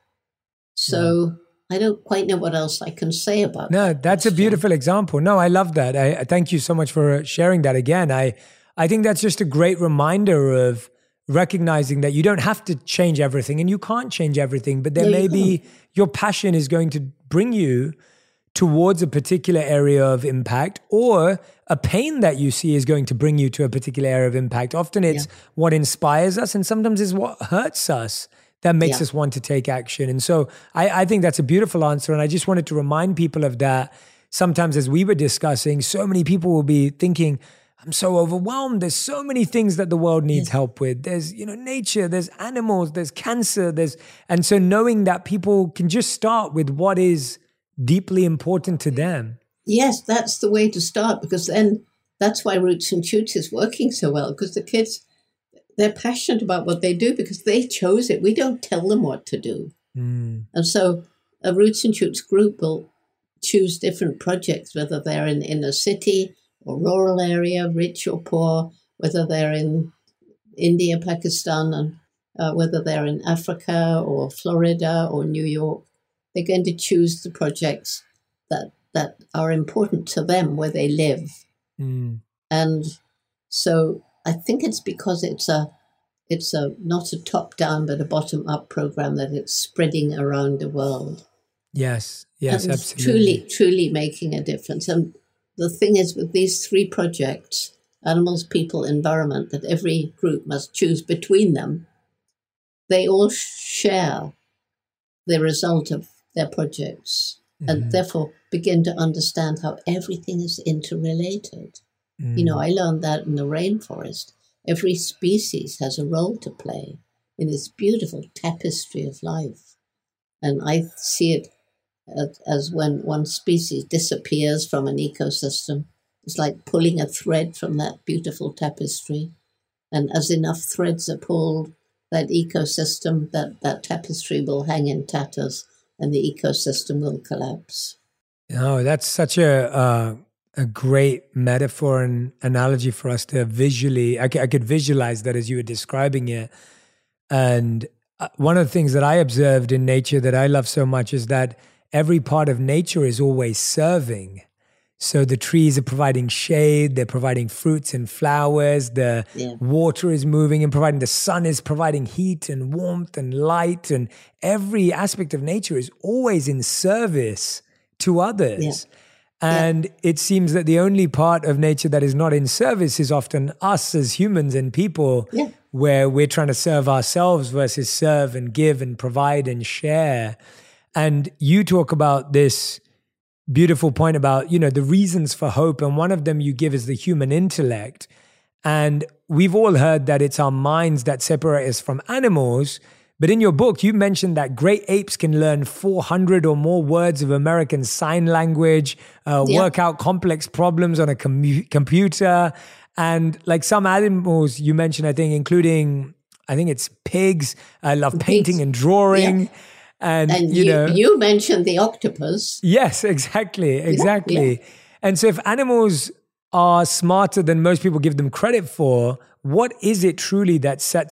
So yeah. I don't quite know what else I can say about no, that. No, that's a beautiful example. No, I love that. I, I thank you so much for sharing that again. I I think that's just a great reminder of recognizing that you don't have to change everything and you can't change everything, but there no, may be your passion is going to bring you towards a particular area of impact, or a pain that you see is going to bring you to a particular area of impact. Often it's yeah. what inspires us, and sometimes it's what hurts us that makes yeah. us want to take action. And so I, I think that's a beautiful answer. And I just wanted to remind people of that. Sometimes as we were discussing, so many people will be thinking, I'm so overwhelmed. There's so many things that the world needs yes. help with. There's, you know, nature, there's animals, there's cancer, there's, and so knowing that people can just start with what is deeply important to them. Yes, that's the way to start, because then that's why Roots and Shoots is working so well, because the kids, they're passionate about what they do because they chose it. We don't tell them what to do. Mm. And so a Roots and Shoots group will choose different projects, whether they're in, in a city or rural area, rich or poor, whether they're in India, Pakistan, and uh, whether they're in Africa or Florida or New York. They're going to choose the projects that that are important to them where they live. Mm. And so I think it's because it's a, it's a not a top-down but a bottom-up program that it's spreading around the world. Yes, yes, and absolutely. Truly, truly making a difference. And the thing is with these three projects, animals, people, environment, that every group must choose between them, they all share the result of their projects mm-hmm. and therefore begin to understand how everything is interrelated. Mm. You know, I learned that in the rainforest. Every species has a role to play in this beautiful tapestry of life. And I see it as, as when one species disappears from an ecosystem, it's like pulling a thread from that beautiful tapestry. And as enough threads are pulled, that ecosystem, that, that tapestry will hang in tatters and the ecosystem will collapse. Oh, that's such a uh, a great metaphor and analogy for us to visually, I, I could visualize that as you were describing it. And one of the things that I observed in nature that I love so much is that every part of nature is always serving. So the trees are providing shade, they're providing fruits and flowers, the yeah. water is moving and providing, the sun is providing heat and warmth and light, and every aspect of nature is always in service to others. Yeah. And yeah. it seems that the only part of nature that is not in service is often us as humans and people, yeah. where we're trying to serve ourselves versus serve and give and provide and share. And you talk about this beautiful point about, you know, the reasons for hope. And one of them you give is the human intellect. And we've all heard that it's our minds that separate us from animals. But in your book, you mentioned that great apes can learn four hundred or more words of American Sign Language, uh, yeah. work out complex problems on a com- computer. And like some animals you mentioned, I think, including, I think it's pigs, uh, love pigs. painting and drawing. Yeah. And, and you, you know, you mentioned the octopus. Yes, exactly, exactly. Yeah, yeah. And so if animals are smarter than most people give them credit for, what is it truly that sets?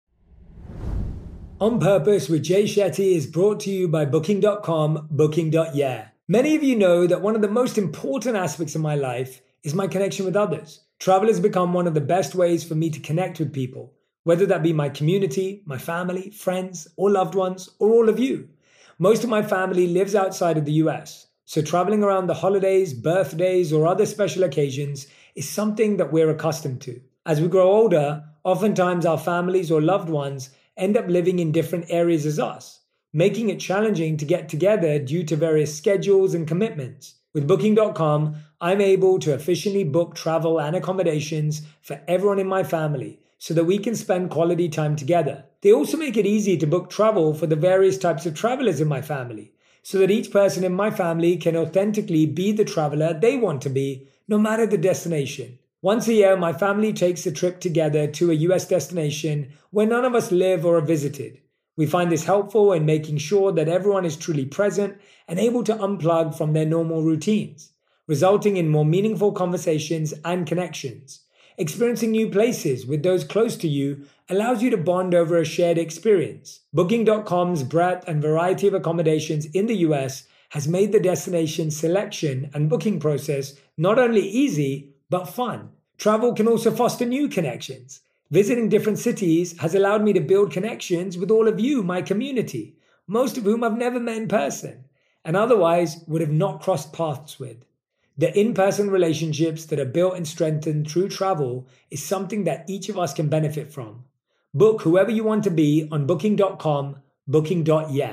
On Purpose with Jay Shetty is brought to you by Booking dot com, Booking dot yeah. Many of you know that one of the most important aspects of my life is my connection with others. Travel has become one of the best ways for me to connect with people, whether that be my community, my family, friends, or loved ones, or all of you. Most of my family lives outside of the U S, so traveling around the holidays, birthdays, or other special occasions is something that we're accustomed to. As we grow older, oftentimes our families or loved ones end up living in different areas as us, making it challenging to get together due to various schedules and commitments. With Booking dot com, I'm able to efficiently book travel and accommodations for everyone in my family, so that we can spend quality time together. They also make it easy to book travel for the various types of travelers in my family, so that each person in my family can authentically be the traveler they want to be, no matter the destination. Once a year, my family takes a trip together to a U S destination where none of us live or are visited. We find this helpful in making sure that everyone is truly present and able to unplug from their normal routines, resulting in more meaningful conversations and connections. Experiencing new places with those close to you allows you to bond over a shared experience. Booking dot com's breadth and variety of accommodations in the U S has made the destination selection and booking process not only easy, but fun. Travel can also foster new connections. Visiting different cities has allowed me to build connections with all of you, my community, most of whom I've never met in person, and otherwise would have not crossed paths with. The in-person relationships that are built and strengthened through travel is something that each of us can benefit from. Book whoever you want to be on Booking dot com, Booking dot yeah.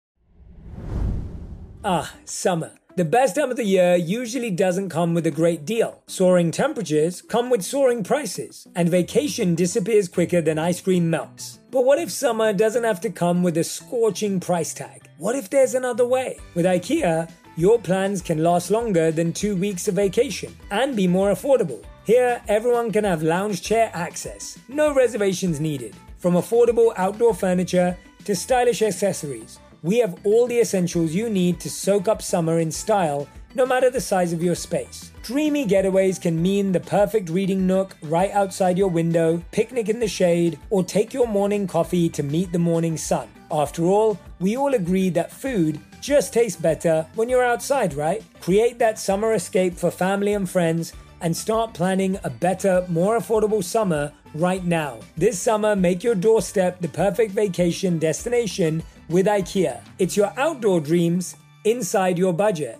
Ah, summer. The best time of the year usually doesn't come with a great deal. Soaring temperatures come with soaring prices, and vacation disappears quicker than ice cream melts. But what if summer doesn't have to come with a scorching price tag? What if there's another way? With IKEA, your plans can last longer than two weeks of vacation and be more affordable. Here, everyone can have lounge chair access, no reservations needed. From affordable outdoor furniture to stylish accessories, we have all the essentials you need to soak up summer in style, no matter the size of your space. Dreamy getaways can mean the perfect reading nook right outside your window, picnic in the shade, or take your morning coffee to meet the morning sun. After all, we all agree that food just tastes better when you're outside, right? Create that summer escape for family and friends and start planning a better, more affordable summer right now. This summer, make your doorstep the perfect vacation destination with IKEA. It's your outdoor dreams inside your budget.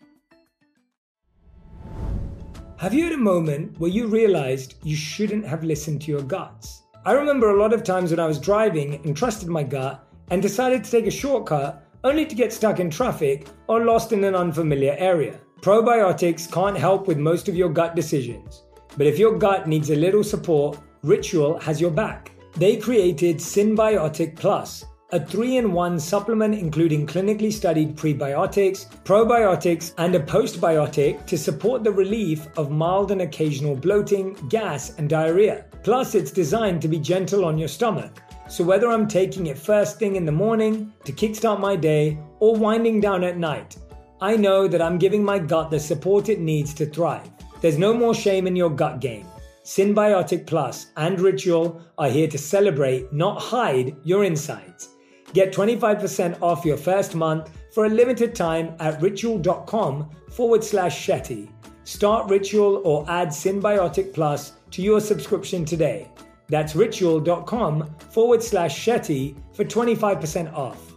Have you had a moment where you realized you shouldn't have listened to your guts? I remember a lot of times when I was driving and trusted my gut and decided to take a shortcut only to get stuck in traffic or lost in an unfamiliar area. Probiotics can't help with most of your gut decisions, but if your gut needs a little support, Ritual has your back. They created Synbiotic Plus, a three in one supplement including clinically studied prebiotics, probiotics, and a postbiotic to support the relief of mild and occasional bloating, gas, and diarrhea. Plus, it's designed to be gentle on your stomach. So whether I'm taking it first thing in the morning to kickstart my day or winding down at night, I know that I'm giving my gut the support it needs to thrive. There's no more shame in your gut game. Synbiotic Plus and Ritual are here to celebrate, not hide, your insides. Get twenty-five percent off your first month for a limited time at ritual.com forward slash Shetty. Start Ritual or add Synbiotic Plus to your subscription today. That's ritual.com forward slash Shetty for twenty-five percent off.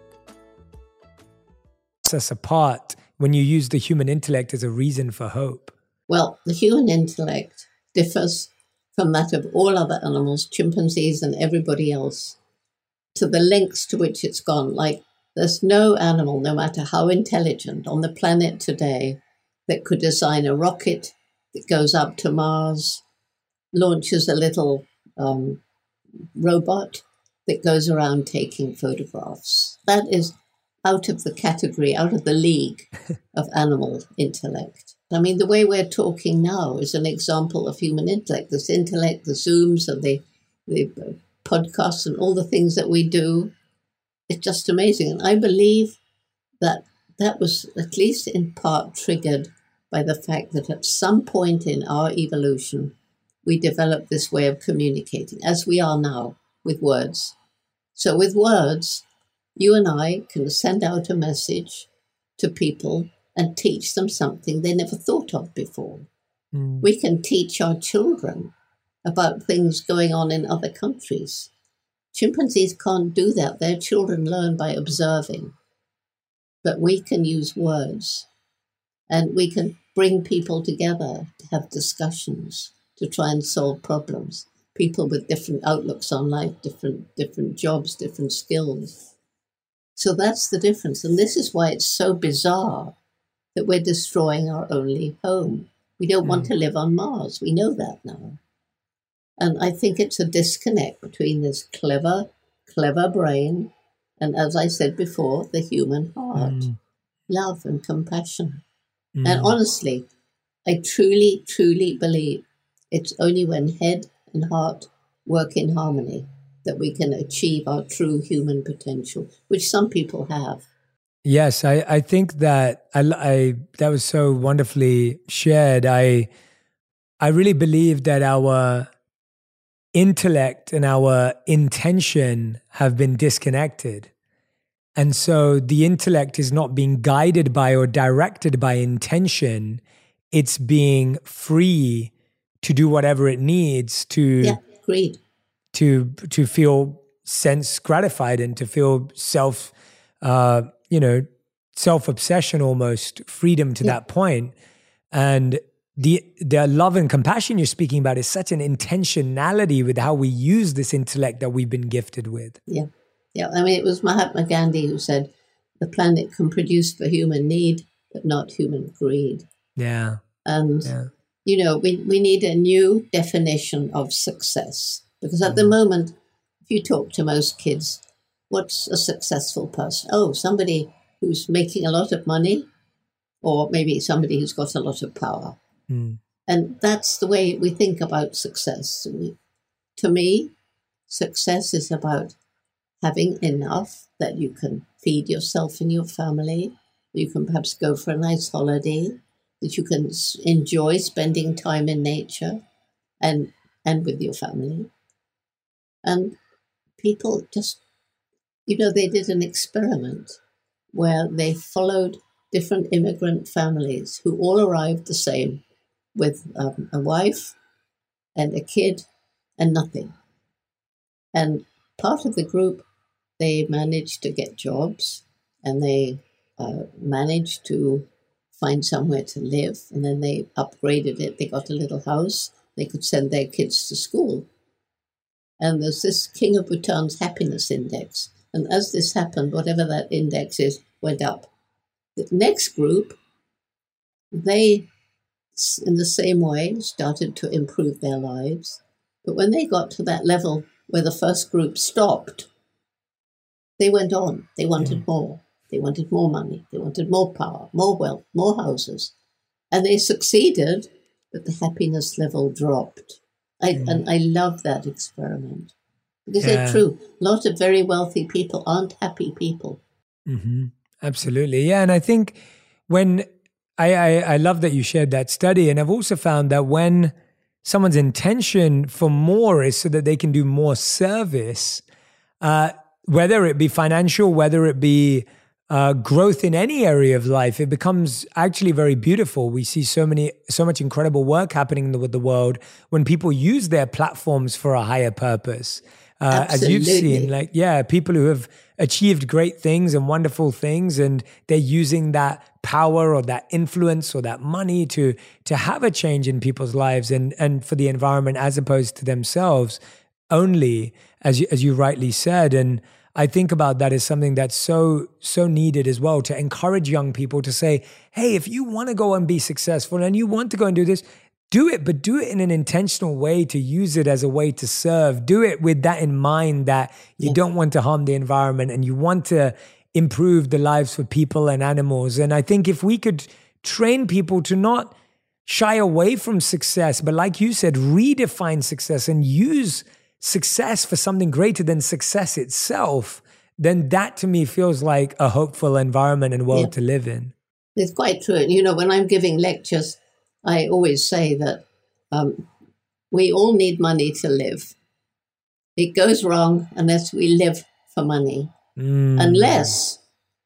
Us apart when you use the human intellect as a reason for hope? Well, the human intellect differs from that of all other animals, chimpanzees and everybody else, to the lengths to which it's gone. Like, there's no animal, no matter how intelligent, on the planet today that could design a rocket that goes up to Mars, launches a little um, robot that goes around taking photographs. That is out of the category, out of the league of animal intellect. I mean, the way we're talking now is an example of human intellect. This intellect, the Zooms and the, the podcasts and all the things that we do, it's just amazing. And I believe that that was at least in part triggered by the fact that at some point in our evolution, we developed this way of communicating, as we are now, with words. So with words, you and I can send out a message to people and teach them something they never thought of before. Mm. We can teach our children about things going on in other countries. Chimpanzees can't do that. Their children learn by observing. But we can use words, and we can bring people together to have discussions, to try and solve problems. People with different outlooks on life, different different jobs, different skills. So that's the difference. And this is why it's so bizarre that we're destroying our only home. We don't mm. want to live on Mars. We know that now. And I think it's a disconnect between this clever, clever brain and, as I said before, the human heart, mm. love and compassion. Mm. And honestly, I truly, truly believe it's only when head and heart work in harmony that we can achieve our true human potential, which some people have. Yes, I, I think that I, I that was so wonderfully shared. I I really believe that our intellect and our intention have been disconnected. And so the intellect is not being guided by or directed by intention. It's being free to do whatever it needs to yeah, agreed. to to feel sense gratified and to feel self uh, you know, self-obsession, almost freedom to yeah. that point. And the the love and compassion you're speaking about is such an intentionality with how we use this intellect that we've been gifted with. Yeah. Yeah. I mean, it was Mahatma Gandhi who said, the planet can produce for human need, but not human greed. Yeah. And, yeah. you know, we, we need a new definition of success. Because at mm. the moment, if you talk to most kids, what's a successful person? Oh, somebody who's making a lot of money, or maybe somebody who's got a lot of power. Mm. And that's the way we think about success. We, to me, success is about having enough that you can feed yourself and your family, you can perhaps go for a nice holiday, that you can enjoy spending time in nature and and with your family. And people just, you know, they did an experiment where they followed different immigrant families who all arrived the same, with um, a wife and a kid and nothing. And part of the group, they managed to get jobs, and they uh, managed to find somewhere to live, and then they upgraded it. They got a little house. They could send their kids to school. And there's this King of Bhutan's happiness index. And as this happened, whatever that index is, went up. The next group, they, in the same way, started to improve their lives. But when they got to that level where the first group stopped, they went on. They wanted mm. more. They wanted more money. They wanted more power, more wealth, more houses. And they succeeded, but the happiness level dropped. I, mm. And I love that experiment. Because yeah. they're true. A lot of very wealthy people aren't happy people. Mm-hmm. Absolutely. Yeah. And I think when I, I, I love that you shared that study. And I've also found that when someone's intention for more is so that they can do more service, uh, whether it be financial, whether it be uh, growth in any area of life, it becomes actually very beautiful. We see so many, so much incredible work happening with the world when people use their platforms for a higher purpose. Uh, as you've seen, like, yeah, people who have achieved great things and wonderful things, and they're using that power or that influence or that money to to have a change in people's lives and and for the environment as opposed to themselves only, as you, as you rightly said. And I think about that as something that's so, so needed as well, to encourage young people to say, hey, if you want to go and be successful and you want to go and do this, do it, but do it in an intentional way, to use it as a way to serve. Do it with that in mind, that you yeah. don't want to harm the environment and you want to improve the lives for people and animals. And I think if we could train people to not shy away from success, but like you said, redefine success and use success for something greater than success itself, then that to me feels like a hopeful environment and world yeah. to live in. It's quite true. And, you know, when I'm giving lectures, I always say that um, we all need money to live. It goes wrong unless we live for money. Mm. Unless,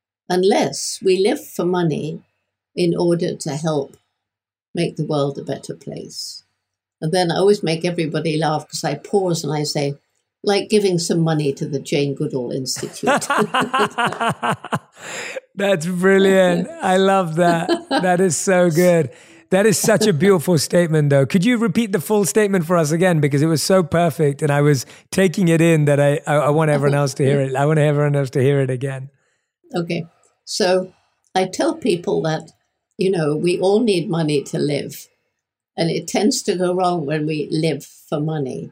unless we live for money in order to help make the world a better place. And then I always make everybody laugh because I pause and I say, like giving some money to the Jane Goodall Institute. That's brilliant. I love that. That is so good. That is such a beautiful statement, though. Could you repeat the full statement for us again? Because it was so perfect, and I was taking it in that I, I, I want everyone else to hear it. I want everyone else to hear it again. Okay. So I tell people that, you know, we all need money to live. And it tends to go wrong when we live for money.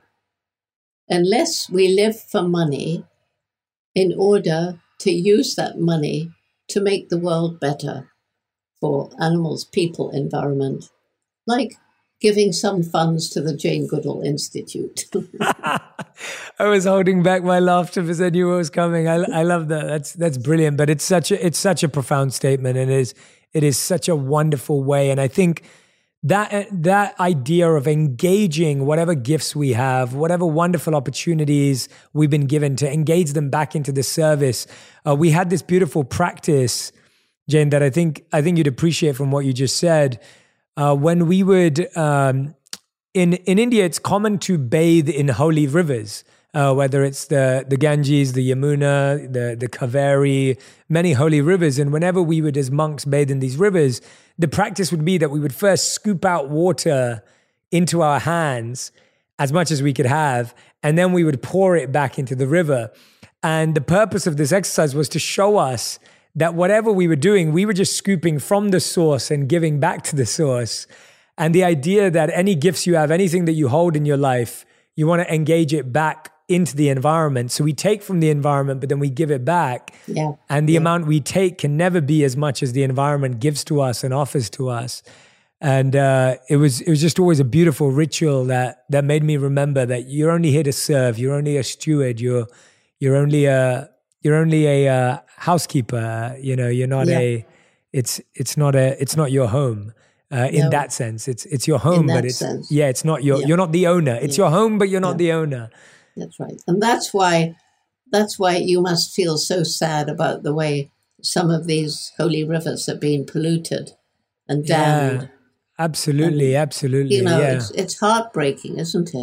Unless we live for money in order to use that money to make the world better for animals, people, environment, like giving some funds to the Jane Goodall Institute. I was holding back my laughter because I knew what was coming. I, I love that. That's that's brilliant. But it's such a it's such a profound statement, and it is it is such a wonderful way. And I think that that idea of engaging whatever gifts we have, whatever wonderful opportunities we've been given, to engage them back into the service. Uh, we had this beautiful practice, Jane, that I think I think you'd appreciate from what you just said. Uh, when we would, um, in in India, it's common to bathe in holy rivers, uh, whether it's the the Ganges, the Yamuna, the the Kaveri, many holy rivers. And whenever we would, as monks, bathe in these rivers, the practice would be that we would first scoop out water into our hands as much as we could have, and then we would pour it back into the river. And the purpose of this exercise was to show us that whatever we were doing, we were just scooping from the source and giving back to the source. And the idea that any gifts you have, anything that you hold in your life, you want to engage it back into the environment. So we take from the environment, but then we give it back. Yeah. And the yeah. amount we take can never be as much as the environment gives to us and offers to us. And uh, it was it was just always a beautiful ritual that that made me remember that you're only here to serve. You're only a steward. You're you're only a you're only a uh, housekeeper. You know, you're not yeah. a. It's it's not a. It's not your home. Uh, in no. that sense, it's it's your home, but it's sense. yeah, it's not your. Yeah. You're not the owner. It's yeah. your home, but you're not yeah. the owner. That's right, and that's why that's why you must feel so sad about the way some of these holy rivers are being polluted and dammed. Yeah, absolutely, and, absolutely. You know, yeah. it's it's heartbreaking, isn't it?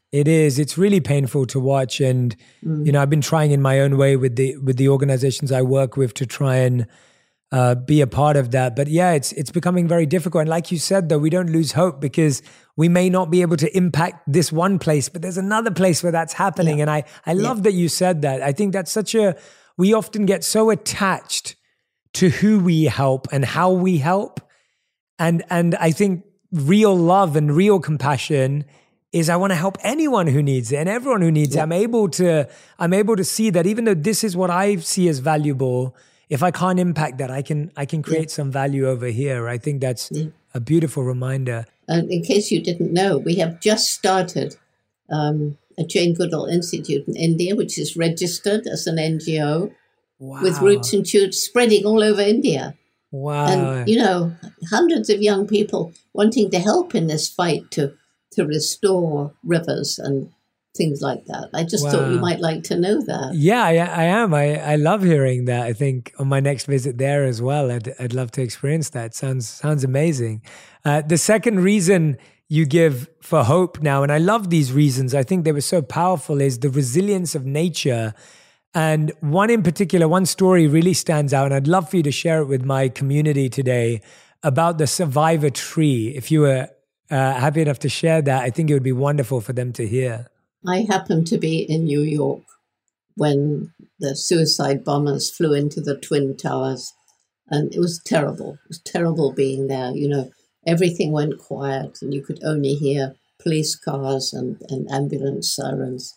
It is. It's really painful to watch. And, Mm. you know, I've been trying in my own way with the with the organizations I work with to try and uh, be a part of that. But yeah, it's it's becoming very difficult. And like you said, though, we don't lose hope because we may not be able to impact this one place, but there's another place where that's happening. Yeah. And I, I love Yeah. that you said that. I think that's such a, we often get so attached to who we help and how we help. And and I think real love and real compassion is I want to help anyone who needs it and everyone who needs Yeah. it. I'm able to, I'm able to see that even though this is what I see as valuable, if I can't impact that, I can I can create Yeah. some value over here. I think that's Yeah. a beautiful reminder. And in case you didn't know, we have just started um, a Jane Goodall Institute in India, which is registered as an N G O Wow. with roots and shoots spreading all over India. Wow. And, you know, hundreds of young people wanting to help in this fight to, to restore rivers and things like that. I just thought you Wow. might like to know that. Yeah, I, I am. I, I love hearing that. I think on my next visit there as well, I'd, I'd love to experience that. Sounds sounds amazing. Uh, the second reason you give for hope now, and I love these reasons, I think they were so powerful, is the resilience of nature. And one in particular, one story really stands out, and I'd love for you to share it with my community today about the survivor tree. If you were uh, happy enough to share that, I think it would be wonderful for them to hear. I happened to be in New York when the suicide bombers flew into the Twin Towers, and it was terrible. It was terrible being there. You know, everything went quiet, and you could only hear police cars and, and ambulance sirens.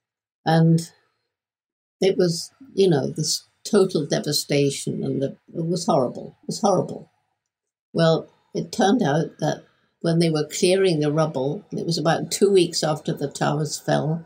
And it was, you know, this total devastation, and the, it was horrible. It was horrible. Well, it turned out that when they were clearing the rubble, and it was about two weeks after the towers fell,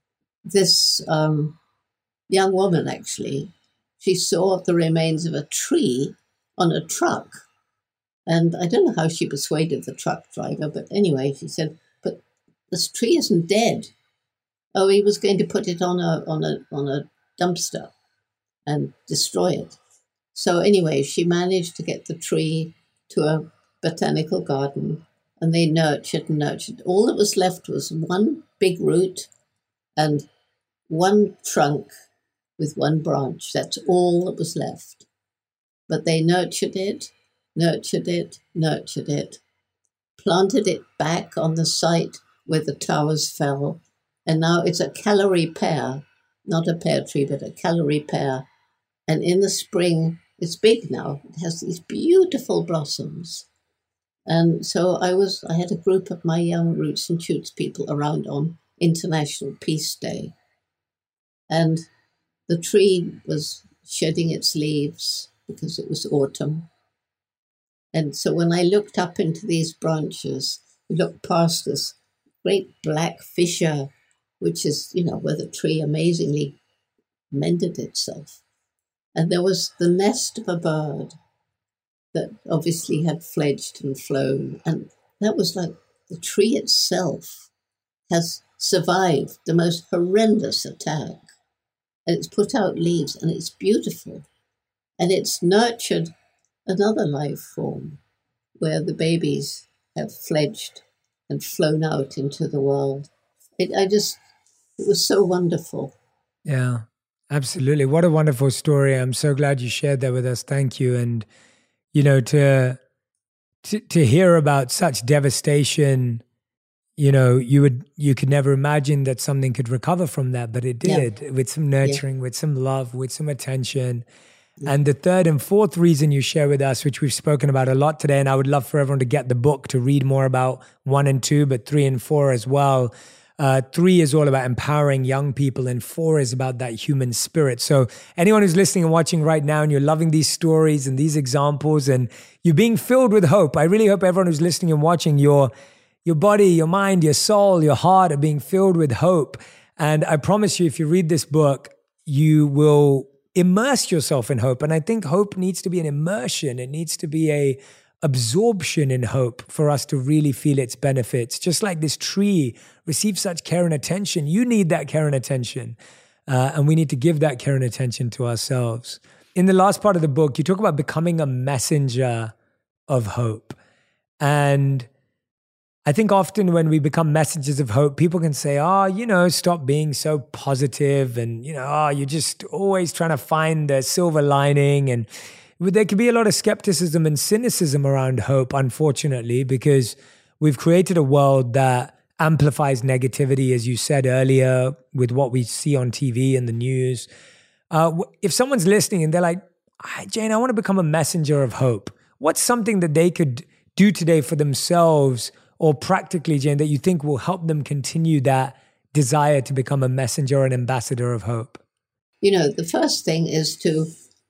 this um, young woman, actually, she saw the remains of a tree on a truck. And I don't know how she persuaded the truck driver, but anyway, she said, but this tree isn't dead. Oh, he was going to put it on a on a on a dumpster and destroy it. So anyway, she managed to get the tree to a botanical garden, and they nurtured and nurtured. All that was left was one big root and one trunk with one branch. That's all that was left. But they nurtured it, nurtured it, nurtured it, planted it back on the site where the towers fell, and now it's a Callery pear, not a pear tree, but a Callery pear. And in the spring, it's big now. It has these beautiful blossoms. And so I was, I had a group of my young Roots and Shoots people around on International Peace Day. And the tree was shedding its leaves because it was autumn. And so when I looked up into these branches, we looked past this great black fissure, which is, you know, where the tree amazingly mended itself. And there was the nest of a bird that obviously had fledged and flown. And that was like the tree itself has survived the most horrendous attack. And it's put out leaves, and it's beautiful. And it's nurtured another life form where the babies have fledged and flown out into the world. It, I just, it was so wonderful. Yeah, absolutely. What a wonderful story. I'm so glad you shared that with us. Thank you. And, you know, to to, to hear about such devastation, you know, you would you could never imagine that something could recover from that, but it did, yeah. with some nurturing, yeah. with some love, with some attention. Yeah. And the third and fourth reason you share with us, which we've spoken about a lot today, and I would love for everyone to get the book to read more about one and two, but three and four as well. Uh, three is all about empowering young people, and four is about that human spirit. So anyone who's listening and watching right now, and you're loving these stories and these examples, and you're being filled with hope, I really hope everyone who's listening and watching, your your body, your mind, your soul, your heart are being filled with hope. And I promise you, if you read this book, you will immerse yourself in hope. And I think hope needs to be an immersion. It needs to be a absorption in hope for us to really feel its benefits. Just like this tree receives such care and attention, you need that care and attention. Uh, and we need to give that care and attention to ourselves. In the last part of the book, you talk about becoming a messenger of hope. And I think often when we become messengers of hope, people can say, oh, you know, stop being so positive and, you know, oh, you're just always trying to find the silver lining. And there can be a lot of skepticism and cynicism around hope, unfortunately, because we've created a world that amplifies negativity, as you said earlier, with what we see on T V and the news. Uh, if someone's listening and they're like, hi, Jane, I want to become a messenger of hope, what's something that they could do today for themselves or practically, Jane, that you think will help them continue that desire to become a messenger or an ambassador of hope? You know, the first thing is to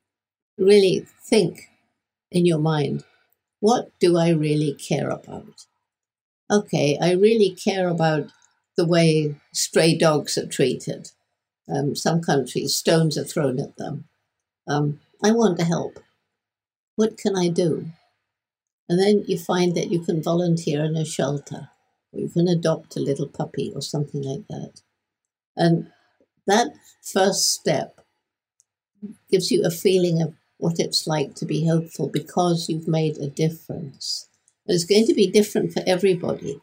really think in your mind, what do I really care about? Okay, I really care about the way stray dogs are treated. Um, some countries, stones are thrown at them. Um, I want to help. What can I do? And then you find that you can volunteer in a shelter, or you can adopt a little puppy or something like that. And that first step gives you a feeling of what it's like to be hopeful because you've made a difference. It's going to be different for everybody.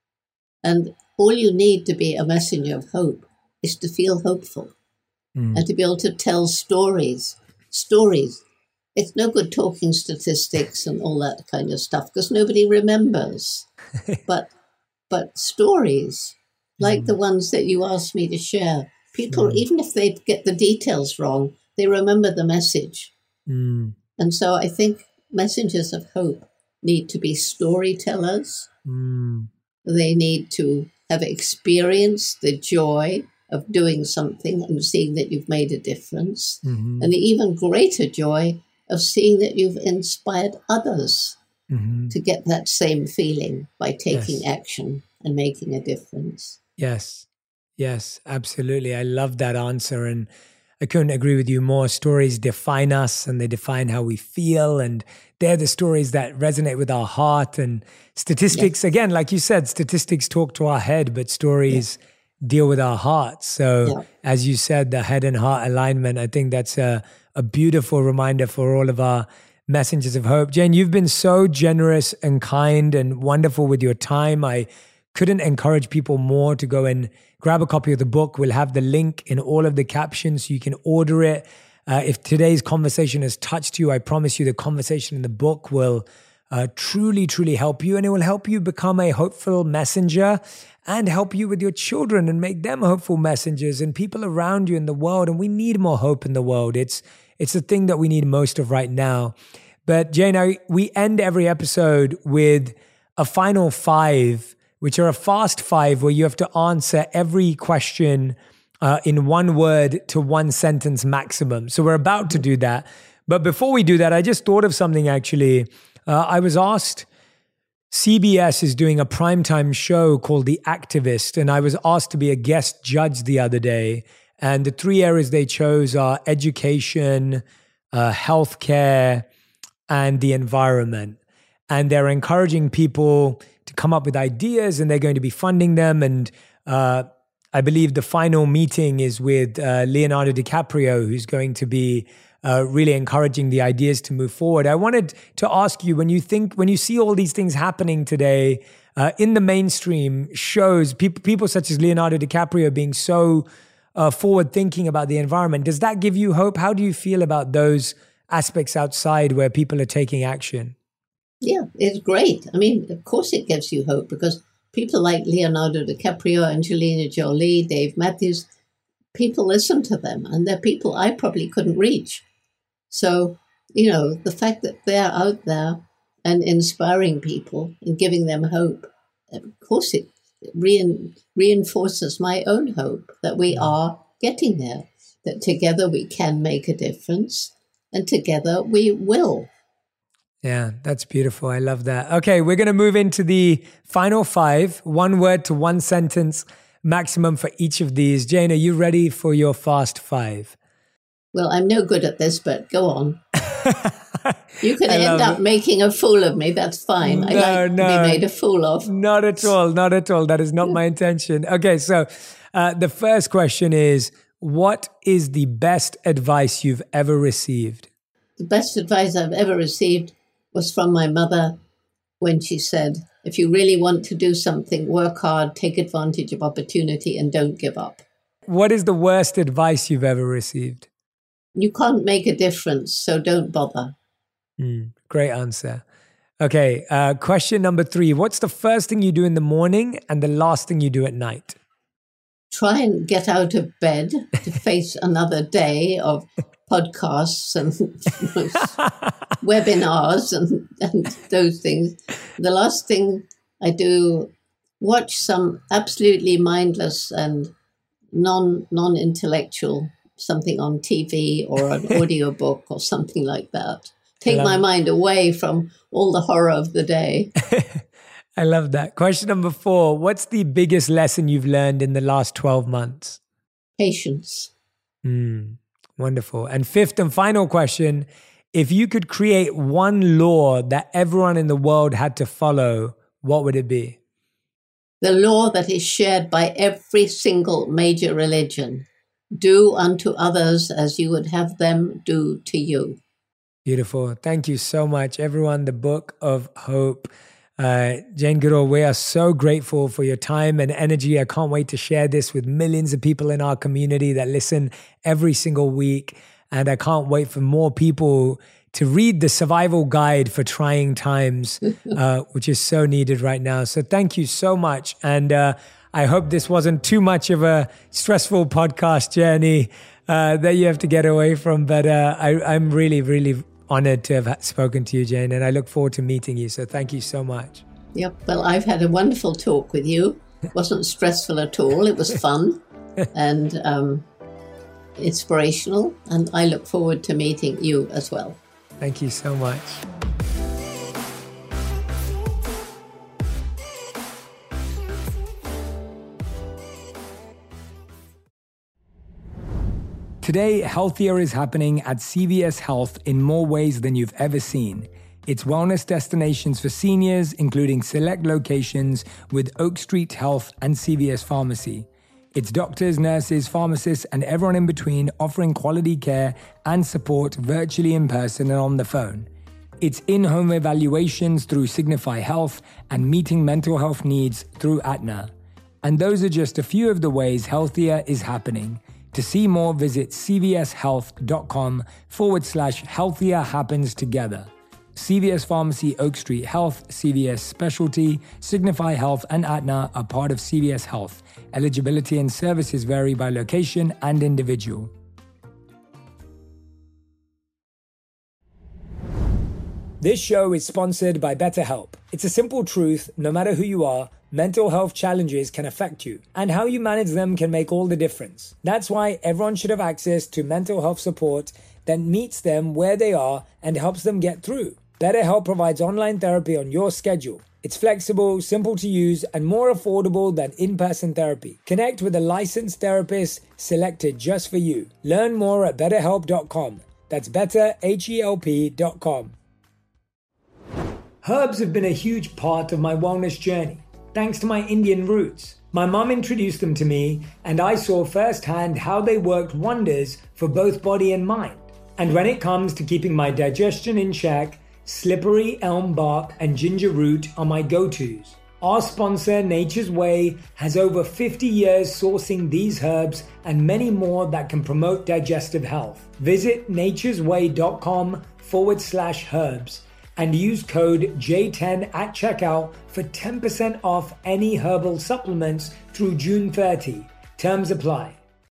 And all you need to be a messenger of hope is to feel hopeful mm. and to be able to tell stories. Stories. It's no good talking statistics and all that kind of stuff because nobody remembers. but but stories, like mm. the ones that you asked me to share, people, mm. even if they get the details wrong, they remember the message. Mm. And so I think messengers of hope need to be storytellers. Mm. They need to have experienced the joy of doing something and seeing that you've made a difference. Mm-hmm. And the even greater joy of seeing that you've inspired others mm-hmm. to get that same feeling by taking yes. action and making a difference. Yes, yes, absolutely. I love that answer. And I couldn't agree with you more. Stories define us and they define how we feel. And they're the stories that resonate with our heart. And statistics, yes. again, like you said, statistics talk to our head, but stories yes. deal with our hearts. So yeah. as you said, the head and heart alignment, I think that's a, a beautiful reminder for all of our messengers of hope. Jane, you've been so generous and kind and wonderful with your time. I couldn't encourage people more to go and grab a copy of the book. We'll have the link in all of the captions so you can order it. Uh, if today's conversation has touched you, I promise you the conversation in the book will uh, truly, truly help you, and it will help you become a hopeful messenger and help you with your children and make them hopeful messengers and people around you in the world. And we need more hope in the world. It's it's the thing that we need most of right now. But Jane, I, we end every episode with a final five, which are a fast five where you have to answer every question uh, in one word to one sentence maximum. So we're about to do that. But before we do that, I just thought of something actually. Uh, I was asked, C B S is doing a primetime show called The Activist, and I was asked to be a guest judge the other day. And the three areas they chose are education, uh, healthcare, and the environment. And they're encouraging people to come up with ideas, and they're going to be funding them. And uh, I believe the final meeting is with uh, Leonardo DiCaprio, who's going to be uh, really encouraging the ideas to move forward. I wanted to ask you, when you think, when you see all these things happening today uh, in the mainstream shows, people, people such as Leonardo DiCaprio being so uh, forward-thinking about the environment, does that give you hope? How do you feel about those aspects outside where people are taking action? Yeah, it's great. I mean, of course it gives you hope because people like Leonardo DiCaprio, Angelina Jolie, Dave Matthews, people listen to them and they're people I probably couldn't reach. So, you know, the fact that they're out there and inspiring people and giving them hope, of course it rein, reinforces my own hope that we are getting there, that together we can make a difference and together we will. Yeah, that's beautiful. I love that. Okay, we're going to move into the final five, one word to one sentence maximum for each of these. Jane, are you ready for your fast five? Well, I'm no good at this, but go on. You can end up it. making a fool of me. That's fine. No, I like no, to be made a fool of. Not at all. Not at all. That is not my intention. Okay, so uh, the first question is, what is the best advice you've ever received? The best advice I've ever received was from my mother when she said, if you really want to do something, work hard, take advantage of opportunity, and don't give up. What is the worst advice you've ever received? You can't make a difference, so don't bother. Mm, great answer. Okay, uh, question number three. What's the first thing you do in the morning and the last thing you do at night? Try and get out of bed to face another day of podcasts and webinars and, and those things. The last thing I do, watch some absolutely mindless and non, non-intellectual, something on T V or an audiobook or something like that. Take my mind away from all the horror of the day. I love that. Question number four. What's the biggest lesson you've learned in the last twelve months? Patience. Mm, wonderful. And fifth and final question. If you could create one law that everyone in the world had to follow, what would it be? The law that is shared by every single major religion. Do unto others as you would have them do to you. Beautiful. Thank you so much, everyone. The Book of Hope. Uh, Jane Goodall, we are so grateful for your time and energy. I can't wait to share this with millions of people in our community that listen every single week. And I can't wait for more people to read the survival guide for trying times, uh, which is so needed right now. So thank you so much. And uh, I hope this wasn't too much of a stressful podcast journey uh, that you have to get away from. But uh, I, I'm really, really honored to have spoken to you, Jane, and I look forward to meeting you. So thank you so much. Yep. Well, I've had a wonderful talk with you. It wasn't stressful at all. It was fun and um, inspirational. And I look forward to meeting you as well. Thank you so much. Today, healthier is happening at C V S Health in more ways than you've ever seen. It's wellness destinations for seniors, including select locations with Oak Street Health and C V S Pharmacy. It's doctors, nurses, pharmacists, and everyone in between offering quality care and support virtually, in person, and on the phone. It's in-home evaluations through Signify Health and meeting mental health needs through Aetna. And those are just a few of the ways healthier is happening. To see more, visit cvshealth.com forward slash healthier happens together. C V S Pharmacy, Oak Street Health, C V S Specialty, Signify Health, and Aetna are part of C V S Health. Eligibility and services vary by location and individual. This show is sponsored by BetterHelp. It's a simple truth, no matter who you are, mental health challenges can affect you, and how you manage them can make all the difference. That's why everyone should have access to mental health support that meets them where they are and helps them get through. BetterHelp provides online therapy on your schedule. It's flexible, simple to use, and more affordable than in-person therapy. Connect with a licensed therapist selected just for you. Learn more at better help dot com. That's better help dot com. Herbs have been a huge part of my wellness journey, thanks to my Indian roots. My mum introduced them to me, and I saw firsthand how they worked wonders for both body and mind. And when it comes to keeping my digestion in check, slippery elm bark and ginger root are my go-tos. Our sponsor, Nature's Way, has over fifty years sourcing these herbs and many more that can promote digestive health. Visit naturesway.com forward slash herbs and use code J ten at checkout for ten percent off any herbal supplements through June thirtieth. Terms apply.